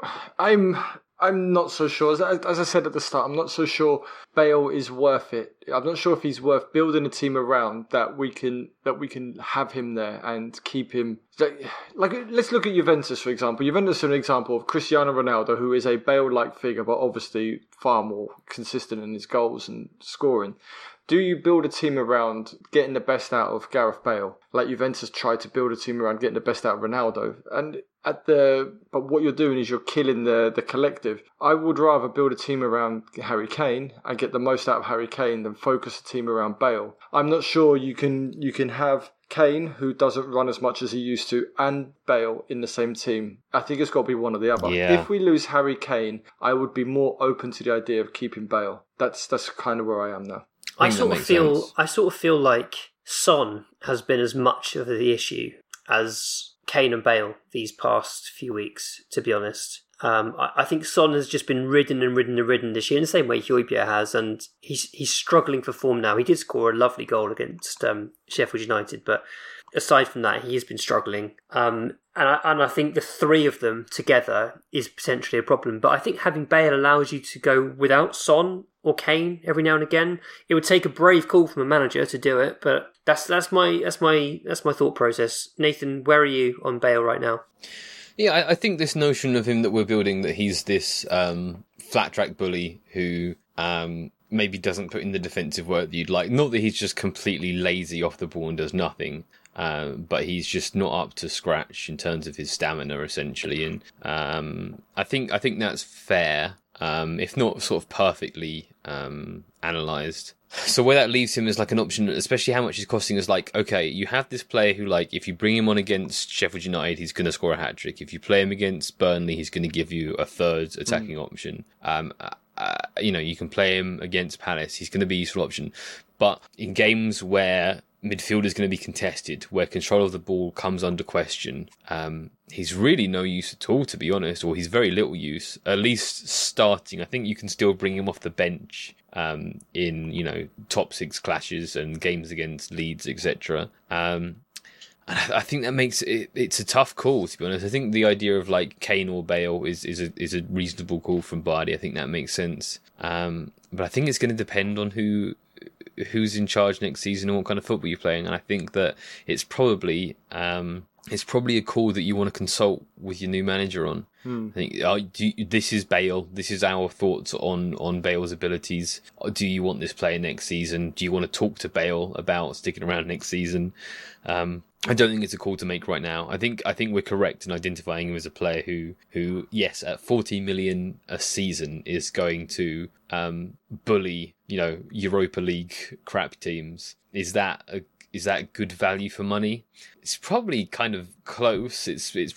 I'm not so sure. As I said at the start, I'm not so sure Bale is worth it. I'm not sure if he's worth building a team around that we can have him there and keep him. Like let's look at Juventus, for example. Juventus is an example of Cristiano Ronaldo, who is a Bale-like figure, but obviously far more consistent in his goals and scoring. Do you build a team around getting the best out of Gareth Bale, like Juventus tried to build a team around getting the best out of Ronaldo? But what you're doing is you're killing the collective. I would rather build a team around Harry Kane and get the most out of Harry Kane than focus a team around Bale. I'm not sure you can have Kane, who doesn't run as much as he used to, and Bale in the same team. I think it's got to be one or the other. Yeah. If we lose Harry Kane, I would be more open to the idea of keeping Bale. That's kind of where I am now. I sort of feel like Son has been as much of the issue as Kane and Bale these past few weeks, to be honest. I think Son has just been ridden this year in the same way Højbjerg has, and he's struggling for form now. He did score a lovely goal against Sheffield United, but aside from that, he has been struggling. And I think the three of them together is potentially a problem. But I think having Bale allows you to go without Son or Kane every now and again. It would take a brave call from a manager to do it, but that's my thought process. Nathan, where are you on Bale right now? Yeah, I think this notion of him that we're building, that he's this flat track bully who maybe doesn't put in the defensive work that you'd like. Not that he's just completely lazy off the ball and does nothing, but he's just not up to scratch in terms of his stamina, essentially. And I think that's fair, if not sort of perfectly analysed. So where that leaves him is like an option, especially how much he's costing us. Like, okay, you have this player who, like, if you bring him on against Sheffield United, he's going to score a hat-trick. If you play him against Burnley, he's going to give you a third attacking option. You can play him against Palace, he's going to be a useful option. But in games where midfield is going to be contested, where control of the ball comes under question, he's really no use at all, to be honest, or he's very little use, at least starting. I think you can still bring him off the bench in top six clashes and games against Leeds, etc. I think that makes it's a tough call, to be honest. I think the idea of like Kane or Bale is a reasonable call from Bardi. I think that makes sense. But I think it's going to depend on who's in charge next season and what kind of football you're playing. And I think that it's probably a call that you want to consult with your new manager on. I think this is Bale. This is our thoughts on Bale's abilities. Do you want this player next season? Do you want to talk to Bale about sticking around next season? I don't think it's a call to make right now. I think we're correct in identifying him as a player who yes, at 40 million a season is going to bully Europa League crap teams. Is that good value for money? It's probably kind of close. It's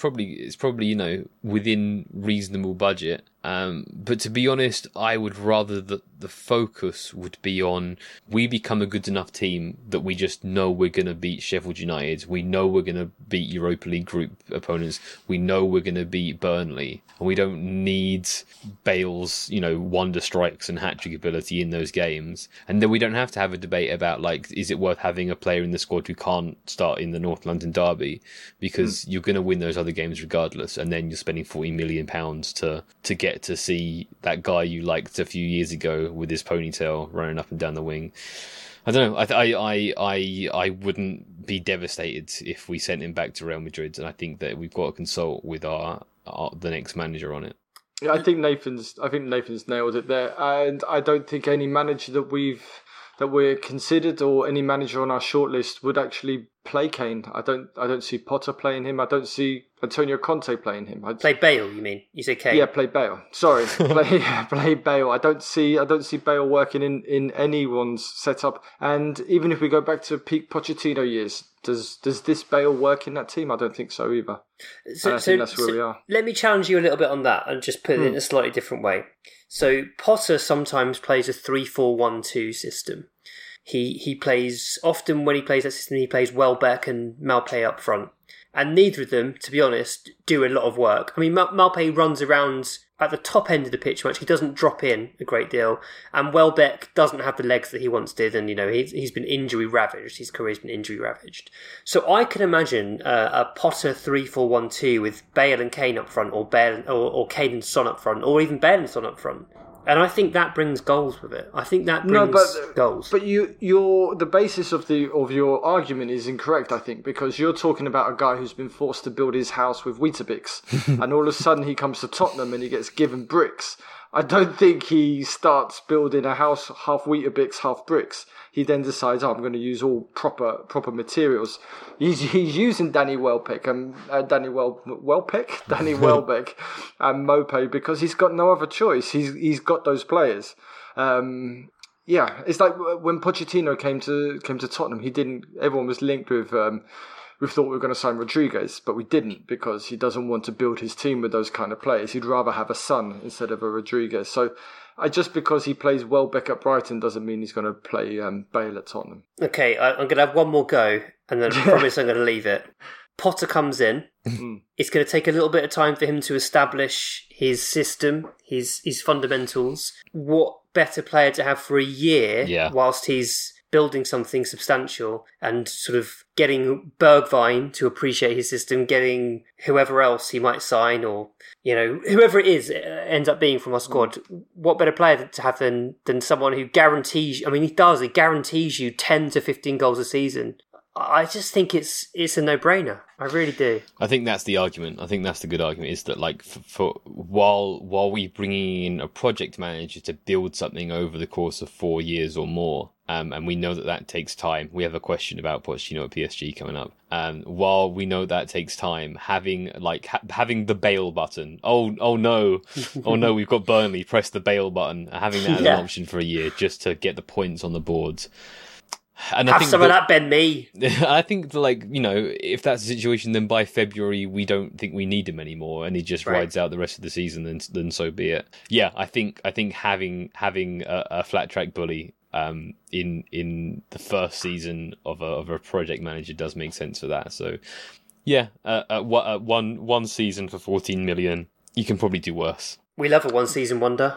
probably within reasonable budget. But to be honest, I would rather the focus would be on, we become a good enough team that we just know we're going to beat Sheffield United. We know we're going to beat Europa League group opponents. We know we're going to beat Burnley. And we don't need Bale's, wonder strikes and hat-trick ability in those games. And then we don't have to have a debate about, is it worth having a player in the squad who can't start in the North London derby? Because you're going to win those other games regardless. And then you're spending £40 million to get to see that guy you liked a few years ago with his ponytail running up and down the wing. I don't know. I wouldn't be devastated if we sent him back to Real Madrid, and I think that we've got to consult with the next manager on it. Yeah, I think Nathan's nailed it there, and I don't think any manager that we're considered or any manager on our shortlist would actually play Kane. I don't see Potter playing him. I don't see Antonio Conte playing him. Play Bale, you mean? You say Kane? Yeah, play Bale. Sorry, play Bale. I don't see Bale working in anyone's setup. And even if we go back to peak Pochettino years, does this Bale work in that team? I don't think so either. I think that's where we are. Let me challenge you a little bit on that and just put it in a slightly different way. So Potter sometimes plays a 3-4-1-2 system. He plays, often when he plays that system, he plays Welbeck and Maupay up front. And neither of them, to be honest, do a lot of work. I mean, Maupay runs around at the top end of the pitch much. He doesn't drop in a great deal. And Welbeck doesn't have the legs that he once did. And, he's been injury ravaged. His career's been injury ravaged. So I can imagine a Potter 3-4-1-2 with Bale and Kane up front, or Kane and Son up front, or even Bale and Son up front. And I think that brings goals with it. I think that brings goals. But the basis of your argument is incorrect, I think, because you're talking about a guy who's been forced to build his house with Weetabix, and all of a sudden he comes to Tottenham and he gets given bricks. I don't think he starts building a house half Weetabix, half bricks. He then decides, I'm going to use all proper materials. He's using Danny Welbeck and Danny Welbeck and Maupay because he's got no other choice. He's got those players. It's like when Pochettino came to Tottenham. Everyone was linked with. We thought we were going to sign Rodriguez, but we didn't because he doesn't want to build his team with those kind of players. He'd rather have a Son instead of a Rodriguez. So just because he plays Welbeck at Brighton doesn't mean he's going to play Bale at Tottenham. Okay, I'm going to have one more go, and then I promise I'm going to leave it. Potter comes in. It's going to take a little bit of time for him to establish his system, his fundamentals. What better player to have for a year whilst he's building something substantial and sort of getting Bergwijn to appreciate his system, getting whoever else he might sign, or whoever it is ends up being from our squad. What better player to have than someone who guarantees? I mean, it guarantees you 10 to 15 goals a season. I just think it's a no-brainer. I really do. I think that's the argument. I think that's the good argument, is that for while we're bringing in a project manager to build something over the course of 4 years or more, and we know that takes time. We have a question about Pochettino at PSG coming up. While we know that takes time, having the Bale button. Oh no, we've got Burnley. Press the Bale button. Having that as an option for a year just to get the points on the boards. And I think some of that, Ben Mee. I think, if that's the situation, then by February we don't think we need him anymore, and he just rides out the rest of the season. Then so be it. Yeah, I think having a flat track bully in the first season of a project manager does make sense for that. So yeah, one season for 14 million, you can probably do worse. We love a one-season wonder.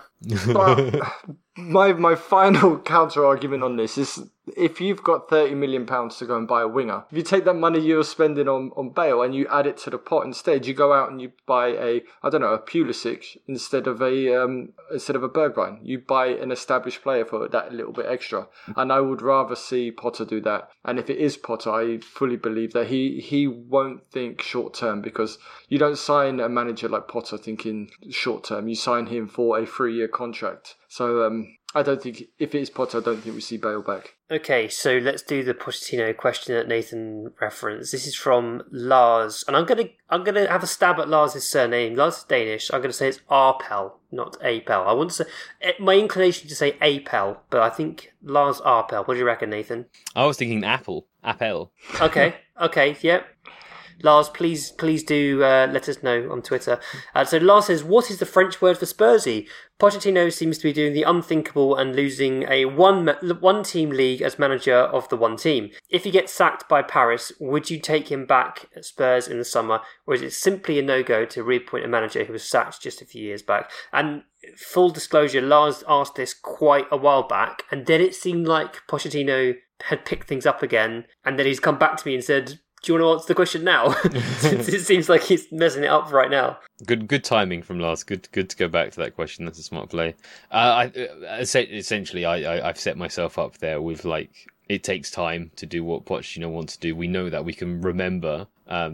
My final counter-argument on this is, if you've got £30 million to go and buy a winger, if you take that money you're spending on Bale and you add it to the pot instead, you go out and you buy a Pulisic instead of a Bergwijn. You buy an established player for that little bit extra. And I would rather see Potter do that. And if it is Potter, I fully believe that he won't think short-term, because you don't sign a manager like Potter thinking short-term. You sign him for a 3-year contract. So I don't think, if it is Potter, I don't think we see Bale back. Okay, so let's do the Pochettino question that Nathan referenced. This is from Lars, and I'm gonna have a stab at Lars' surname. Lars is Danish. I'm gonna say it's Arpel, not Apel. I want to say, my inclination to say Apel, but I think Lars Arpel. What do you reckon, Nathan? I was thinking Appel. Okay, yep. Lars, please do let us know on Twitter. So Lars says, what is the French word for Spursy? Pochettino seems to be doing the unthinkable and losing a one-team league as manager of the one team. If he gets sacked by Paris, would you take him back at Spurs in the summer, or is it simply a no-go to reappoint a manager who was sacked just a few years back? And full disclosure, Lars asked this quite a while back, and then it seemed like Pochettino had picked things up again, and then he's come back to me and said, do you want to answer the question now? It seems like he's messing it up right now. Good timing from Lars. Good to go back to that question. That's a smart play. Essentially, I've set myself up there with, like, it takes time to do what Pochettino wants to do. We know that. We can remember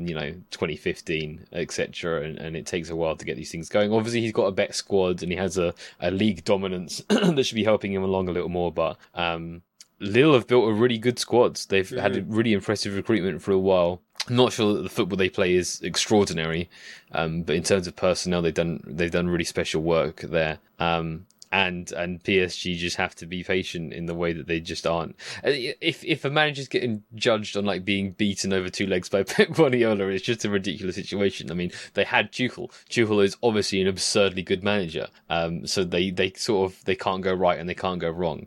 2015, etc., and it takes a while to get these things going. Obviously, he's got a better squad and he has a league dominance that should be helping him along a little more, but Lille have built a really good squad. They've had a really impressive recruitment for a while. I'm not sure that the football they play is extraordinary, but in terms of personnel, they've done really special work there. And PSG just have to be patient in the way that they just aren't. If a manager's getting judged on like being beaten over two legs by Pep Guardiola, it's just a ridiculous situation. I mean, they had Tuchel. Tuchel is obviously an absurdly good manager. So they can't go right and they can't go wrong.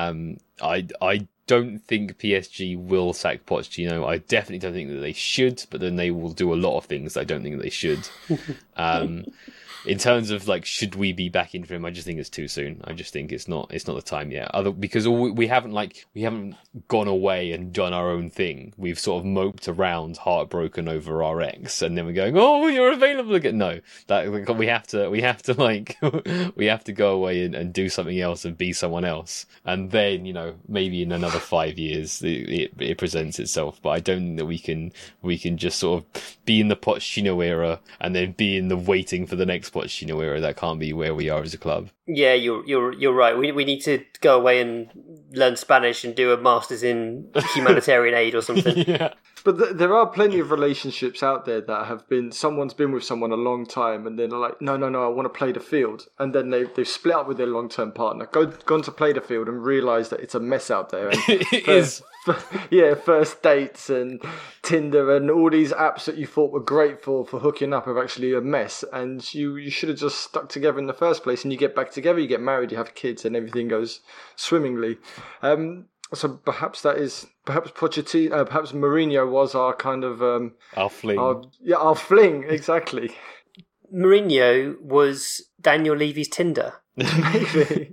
I don't think PSG will sack Pochettino. I definitely don't think that they should, but then they will do a lot of things I don't think they should. In terms of like, should we be back in for him? I just think it's too soon. I just think it's not the time yet. Because we haven't gone away and done our own thing. We've sort of moped around, heartbroken over our ex, and then we're going, oh, you're available again. No, that we have to like we have to go away and do something else and be someone else, and then maybe in another 5 years it presents itself. But I don't think that we can just sort of be in the Pochettino era and then be in the waiting for the next Pochettino era. That can't be where we are as a club. Yeah, you're right. We need to go away and learn Spanish and do a master's in humanitarian aid or something. Yeah. But there are plenty of relationships out there that have been, someone's been with someone a long time and then they're like, no, I want to play the field. And then they've split up with their long-term partner, gone to play the field and realised that it's a mess out there. And it is. First dates and Tinder and all these apps that you thought were great for hooking up are actually a mess. And you should have just stuck together in the first place, and you get back together, you get married, you have kids, and everything goes swimmingly. So perhaps Pochettino, perhaps Mourinho was our kind of our fling. Our fling, exactly. Mourinho was Daniel Levy's Tinder. Maybe.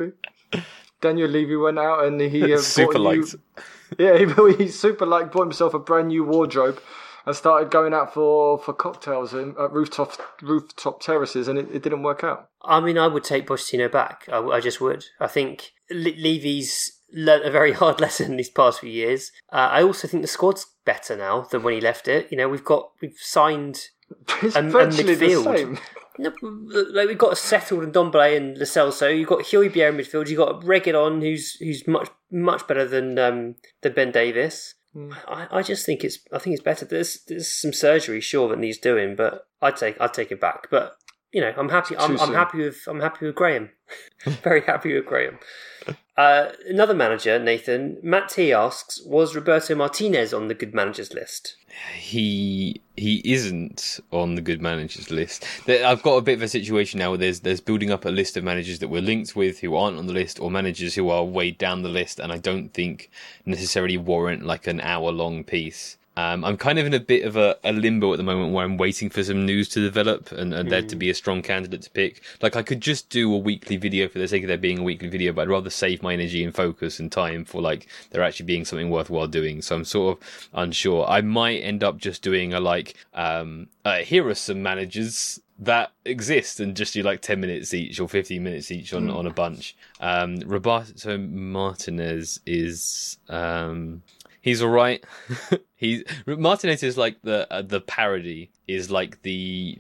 Daniel Levy went out and he super liked. He super liked, bought himself a brand new wardrobe and started going out for cocktails at rooftop terraces, and it didn't work out. I mean, I would take Pochettino back. I just would. I think Levy's learnt a very hard lesson these past few years. I also think the squad's better now than when he left it. We've signed it's a midfield. The same. No, like we've got settled and Ndombele and Lo Celso. You've got Højbjerg in midfield. You've got Reguilon, who's much better than Ben Davis. I just think it's better. There's some surgery, sure, that needs doing, but I'd take it back. But I'm happy. I'm happy with Graham. Very happy with Graham. Another manager, Nathan, Matt T asks, was Roberto Martinez on the good managers list? He isn't on the good managers list. I've got a bit of a situation now where there's building up a list of managers that we're linked with who aren't on the list, or managers who are way down the list and I don't think necessarily warrant like an hour-long piece. I'm kind of in a bit of a limbo at the moment where I'm waiting for some news to develop and there to be a strong candidate to pick. Like, I could just do a weekly video for the sake of there being a weekly video, but I'd rather save my energy and focus and time for, like, there actually being something worthwhile doing. So I'm sort of unsure. I might end up just doing here are some managers that exist and just do like 10 minutes each or 15 minutes each on a bunch. Roberto Martinez is... he's all right. Martinez is like the parody, is like the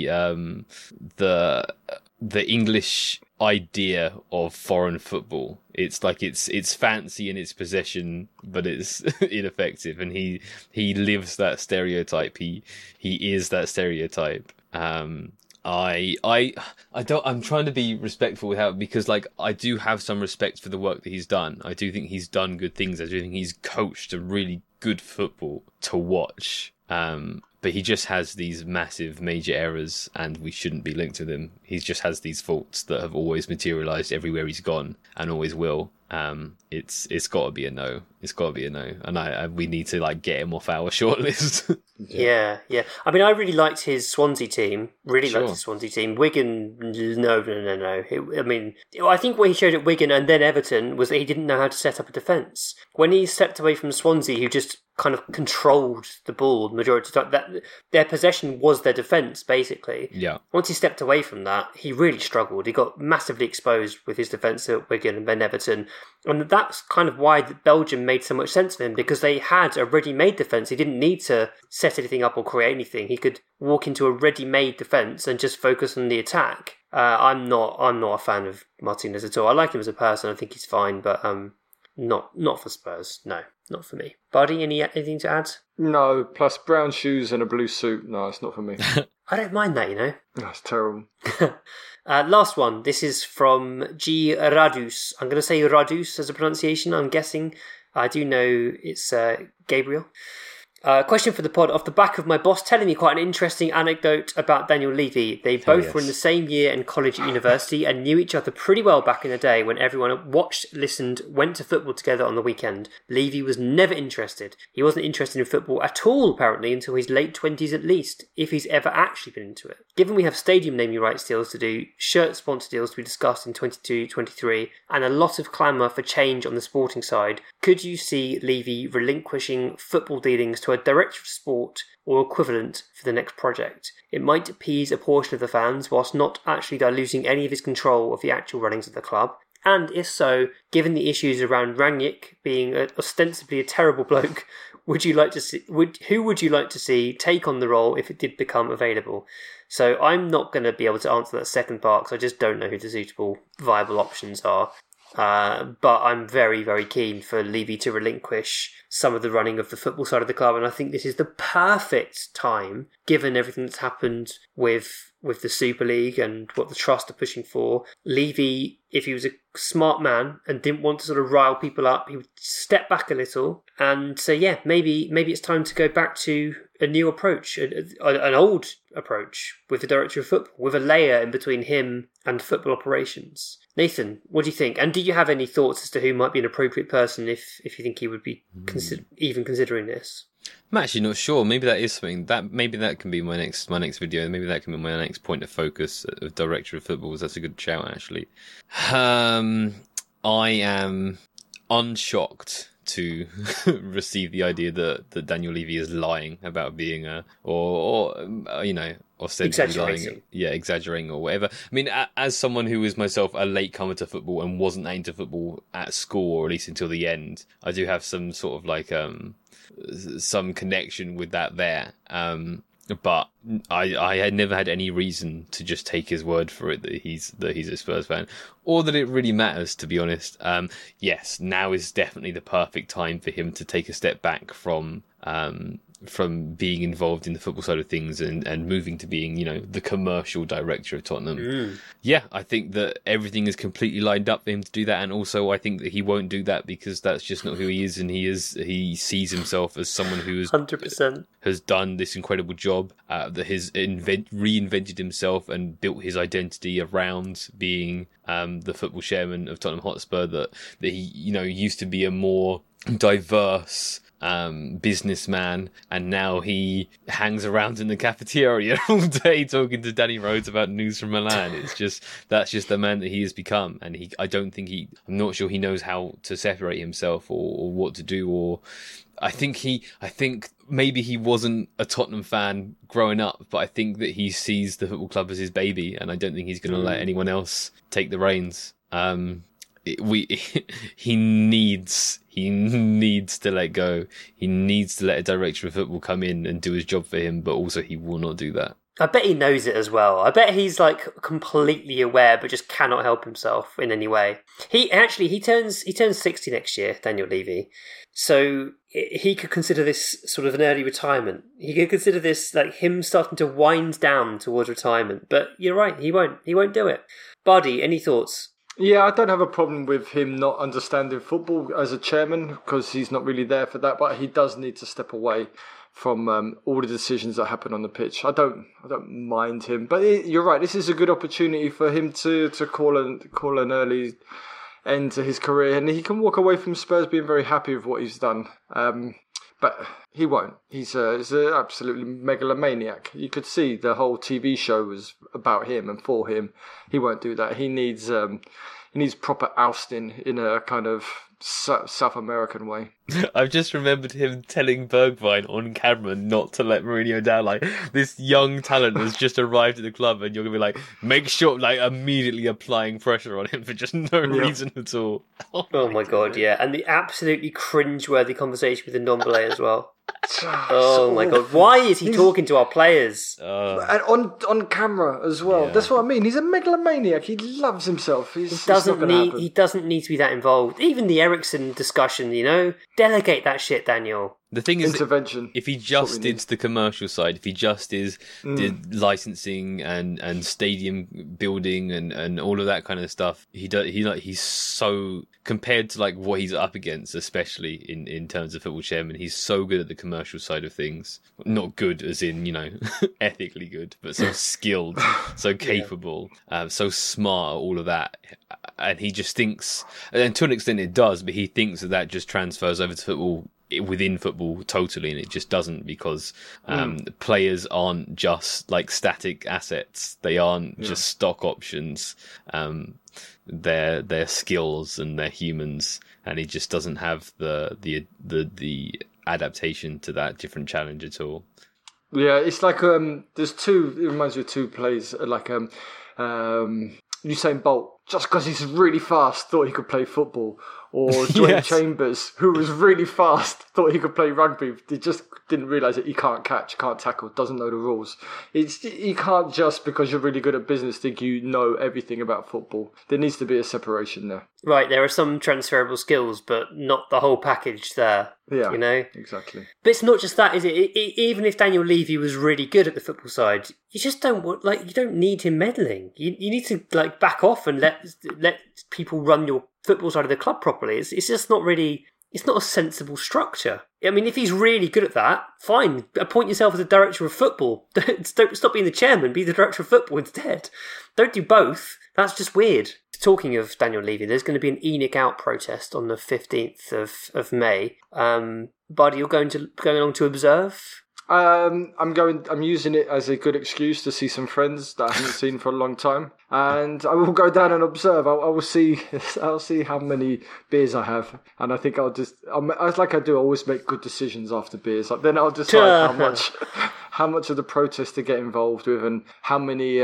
English idea of foreign football. It's like it's fancy in its possession, but it's ineffective, and he lives that stereotype. He is that stereotype. I'm trying to be respectful with how, because like I do have some respect for the work that he's done. I do think he's done good things. I do think he's coached a really good football to watch. But he just has these massive major errors, and we shouldn't be linked with him. He just has these faults that have always materialised everywhere he's gone and always will. It's got to be a no. It's got to be a no, and we need to like get him off our shortlist. Yeah. I mean, I really liked his Swansea team. Liked his Swansea team. Wigan, no. I think what he showed at Wigan and then Everton was that he didn't know how to set up a defence. When he stepped away from Swansea, who just kind of controlled the ball the majority of the time, that their possession was their defence, basically. Yeah. Once he stepped away from that, he really struggled. He got massively exposed with his defence at Wigan and then Everton. And that's kind of why Belgium made so much sense for him, because they had a ready-made defence. He didn't need to set anything up or create anything. He could walk into a ready-made defence and just focus on the attack. I'm not a fan of Martinez at all. I like him as a person. I think he's fine, but not for Spurs. No, not for me. Buddy, anything to add? No, plus brown shoes and a blue suit. No, it's not for me. I don't mind that, you know. That's terrible. Last one. This is from G. Radus. I'm going to say Radus as a pronunciation, I'm guessing. I do know it's Gabriel. Question for the pod. Off the back of my boss telling me quite an interesting anecdote about Daniel Levy. They both were in the same year in college at university and knew each other pretty well back in the day when everyone watched, listened, went to football together on the weekend. Levy was never interested. He wasn't interested in football at all, apparently, until his late 20s at least, if he's ever actually been into it. Given we have stadium naming rights deals to do, shirt sponsor deals to be discussed in 22-23, and a lot of clamour for change on the sporting side, could you see Levy relinquishing football dealings to a director of sport or equivalent for the next project? It might appease a portion of the fans whilst not actually diluting any of his control of the actual runnings of the club. And if so, given the issues around Rangnick being ostensibly a terrible bloke, who would you like to see take on the role if it did become available? So I'm not going to be able to answer that second part because I just don't know who the suitable viable options are. But I'm very, very keen for Levy to relinquish some of the running of the football side of the club, and I think this is the perfect time, given everything that's happened with the Super League and what the Trust are pushing for. Levy, if he was a smart man and didn't want to sort of rile people up, he would step back a little and say, yeah, maybe it's time to go back to a new approach, an old approach with the director of football, with a layer in between him and football operations. Nathan, what do you think? And do you have any thoughts as to who might be an appropriate person if you think he would be even considering this? I'm actually not sure. Maybe that is something that can be my next video. Maybe that can be my next point of focus of director of footballs. That's a good shout, actually. I am unshocked to receive the idea that Daniel Levy is lying about being ostensibly lying, exaggerating or whatever. I mean, as someone who was myself a late comer to football and wasn't that into football at school, or at least until the end, I do have some sort of like some connection with that there. But I had never had any reason to just take his word for it that he's a Spurs fan, or that it really matters, to be honest. Yes, now is definitely the perfect time for him to take a step back from being involved in the football side of things and moving to being, the commercial director of Tottenham. Yeah, I think that everything is completely lined up for him to do that, and also I think that he won't do that because that's just not who he is, and he sees himself as someone who 100% has done this incredible job, that has reinvented himself and built his identity around being the football chairman of Tottenham Hotspur, that he used to be a more diverse businessman, and now he hangs around in the cafeteria all day talking to Danny Rhodes about news from Milan. That's just the man that he has become, and I'm not sure he knows how to separate himself or what to do, or I think maybe he wasn't a Tottenham fan growing up, but I think that he sees the football club as his baby, and I don't think he's going to let anyone else take the reins. He needs to let go. He needs to let a director of football come in and do his job for him, but also he will not do that. I bet he knows it as well. I bet he's like completely aware, but just cannot help himself in any way. He turns 60 next year, Daniel Levy. So he could consider this sort of an early retirement. He could consider this like him starting to wind down towards retirement. But you're right, he won't do it. Buddy, any thoughts? Yeah, I don't have a problem with him not understanding football as a chairman because he's not really there for that, but he does need to step away from all the decisions that happen on the pitch. I don't mind him, but you're right. This is a good opportunity for him to call an early end to his career, and he can walk away from Spurs being very happy with what he's done. But he won't. He's an absolutely megalomaniac. You could see the whole TV show was about him and for him. He won't do that. He needs proper ousting in a kind of South American way. I've just remembered him telling Bergwijn on camera not to let Mourinho down. Like, this young talent has just arrived at the club, and you're gonna be like, make sure, like, immediately applying pressure on him for just no reason at all. Oh my god, yeah, and the absolutely cringe-worthy conversation with Ndombele as well. Oh my god, why is he talking to our players? And on camera as well. Yeah. That's what I mean. He's a megalomaniac. He loves himself. He doesn't need to be that involved. Even the Eriksen discussion, delegate that shit, Daniel. The thing is, intervention. If he just did the commercial side, if he just did licensing and stadium building and all of that kind of stuff, he's so, compared to like what he's up against, especially in terms of football chairman, he's so good at the commercial side of things. Not good as in ethically good, but so skilled, so capable, so smart, all of that. And he just thinks, and to an extent it does, but he thinks that just transfers over to football, within football totally, and it just doesn't, because players aren't just like static assets. They aren't just stock options. They're skills and they're humans, and he just doesn't have the adaptation to that different challenge at all. Yeah, it's like there's two. It reminds me of two plays like Usain Bolt, just because he's really fast, thought he could play football. Or Dwayne Chambers, who was really fast, thought he could play rugby. He just didn't realise that he can't catch, can't tackle, doesn't know the rules. You can't just, because you're really good at business, think you know everything about football. There needs to be a separation there. Right, there are some transferable skills, but not the whole package there. Yeah, exactly. But it's not just that, is it? Even if Daniel Levy was really good at the football side, you just don't you don't need him meddling. You need to back off and let people run your football side of the club properly. It's just not really. It's not a sensible structure. I mean, if he's really good at that, fine. Appoint yourself as a director of football. Don't stop being the chairman. Be the director of football instead. Don't do both. That's just weird. Talking of Daniel Levy, there's going to be an ENIC out protest on the 15th of May. Buddy, you're going along to observe? I'm using it as a good excuse to see some friends that I haven't seen for a long time, and I will go down and observe. I will see. I'll see how many beers I have, and I think like I do, I always make good decisions after beers. Then I'll decide how much of the protest to get involved with, and how many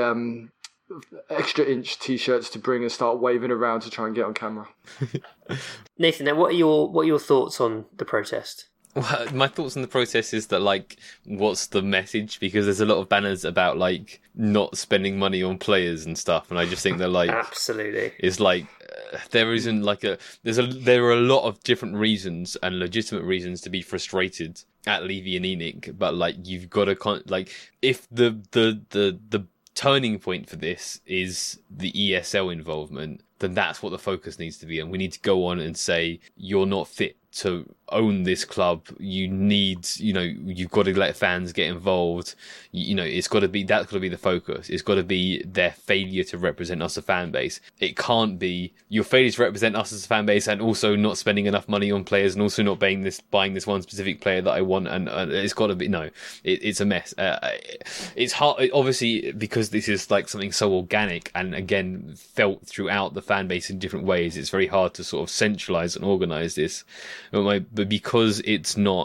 extra inch t-shirts to bring and start waving around to try and get on camera. Nathan, now what are your thoughts on the protest? Well, my thoughts on the protest is that, what's the message? Because there's a lot of banners about, not spending money on players and stuff, and I just think they're absolutely. It's there isn't there are a lot of different reasons and legitimate reasons to be frustrated at Levy and ENIC, but you've got to if the turning point for this is the ESL involvement, then that's what the focus needs to be, and we need to go on and say you're not fit to own this club. You need, you've got to let fans get involved. It's got to be, that's got to be the focus. It's got to be their failure to represent us as a fan base. It can't be your failure to represent us as a fan base and also not spending enough money on players and also not buying this one specific player that I want. And it's got to be, it's a mess. It's hard, obviously, because this is something so organic and again felt throughout the fan base in different ways. It's very hard to sort of centralize and organize this. But because it's not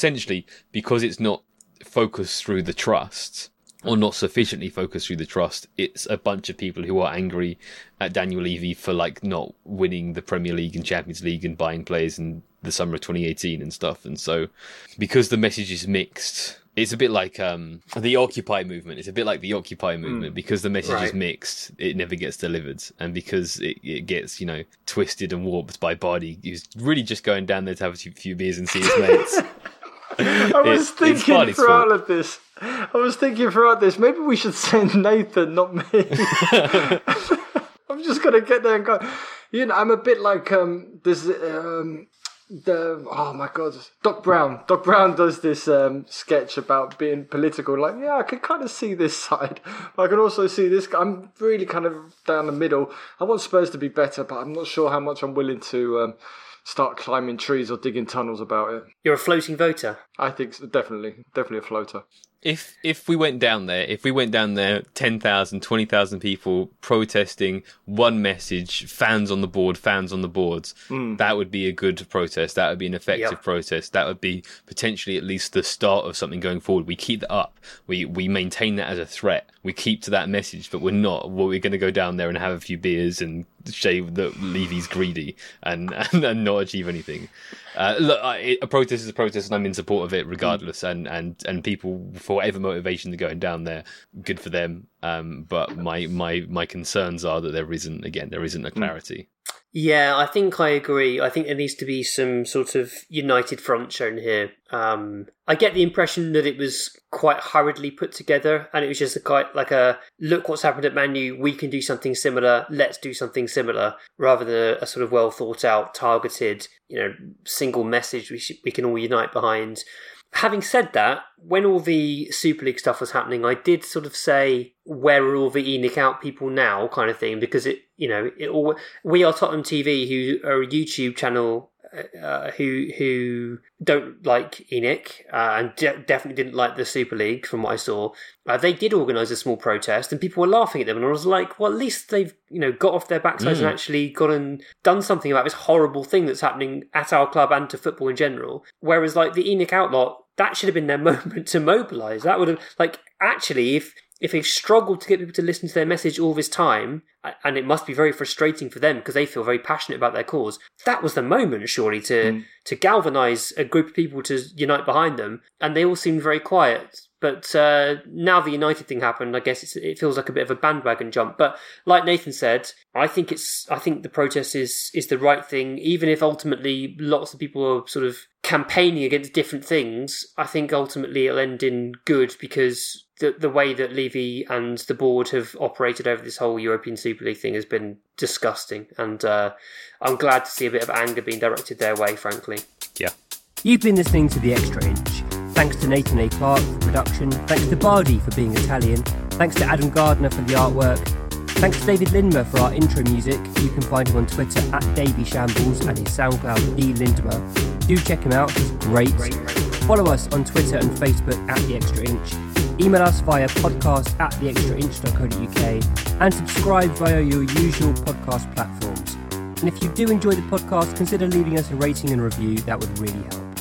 focused through the trust, or not sufficiently focused through the trust, it's a bunch of people who are angry at Daniel Levy for not winning the Premier League and Champions League and buying players in the summer of 2018 and stuff. And so, because the message is mixed, it's a bit like the Occupy movement. It's a bit like the Occupy movement. Because the message is mixed, it never gets delivered. And because it gets, twisted and warped by Bardi, who's really just going down there to have a few beers and see his mates. I was thinking throughout this, maybe we should send Nathan, not me. I'm just going to get there and go, I'm a bit like, there's Oh my god, Doc Brown. Doc Brown does this sketch about being political. Like, yeah, I can kind of see this side, but I can also see this. I'm really kind of down the middle. I want Spurs to be better, but I'm not sure how much I'm willing to start climbing trees or digging tunnels about it. You're a floating voter. I think so, definitely a floater. If we went down there, 10,000, 20,000 people protesting, one message, fans on the boards, that would be a good protest. That would be an effective protest. That would be potentially at least the start of something going forward. We keep that up. We maintain that as a threat. We keep to that message, but we're not. Well, we're going to go down there and have a few beers and say that Levy's greedy and not achieve anything. Look, a protest is a protest, and I'm in support of it regardless. And people, for whatever motivation they're going down there, good for them. But my concerns are that there isn't a clarity. Yeah, I think I agree. I think there needs to be some sort of united front shown here. I get the impression that it was quite hurriedly put together, and it was just a look what's happened at Man U, we can do something similar, let's do something similar, rather than a sort of well thought out, targeted, single message we can all unite behind. Having said that, when all the Super League stuff was happening, I did sort of say, where are all the ENIC out people now kind of thing, because we are Tottenham TV, who are a YouTube channel who don't like ENIC and definitely didn't like the Super League from what I saw. They did organise a small protest and people were laughing at them, and I was like, well, at least they've got off their backsides and actually gone and done something about this horrible thing that's happening at our club and to football in general. Whereas like the ENIC outlot, that should have been their moment to mobilise. That would have, actually, if they've struggled to get people to listen to their message all this time, and it must be very frustrating for them because they feel very passionate about their cause, that was the moment, surely, to galvanise a group of people to unite behind them, and they all seemed very quiet. But now the United thing happened, I guess it feels like a bit of a bandwagon jump. But like Nathan said, I think the protest is the right thing, even if ultimately lots of people are sort of campaigning against different things. I think ultimately it'll end in good, because the way that Levy and the board have operated over this whole European Super League thing has been disgusting, and I'm glad to see a bit of anger being directed their way, frankly. Yeah. You've been listening to The Extra Inch. Thanks to Nathan A. Clark for production. Thanks to Bardi for being Italian. Thanks to Adam Gardner for the artwork. Thanks to David Lindmer for our intro music. You can find him on Twitter at DavyShambles and his SoundCloud DLindmer. Do check him out, he's great. Follow us on Twitter and Facebook at The Extra Inch. Email us via podcast@theextrainch.co.uk and subscribe via your usual podcast platforms. And if you do enjoy the podcast, consider leaving us a rating and review. That would really help.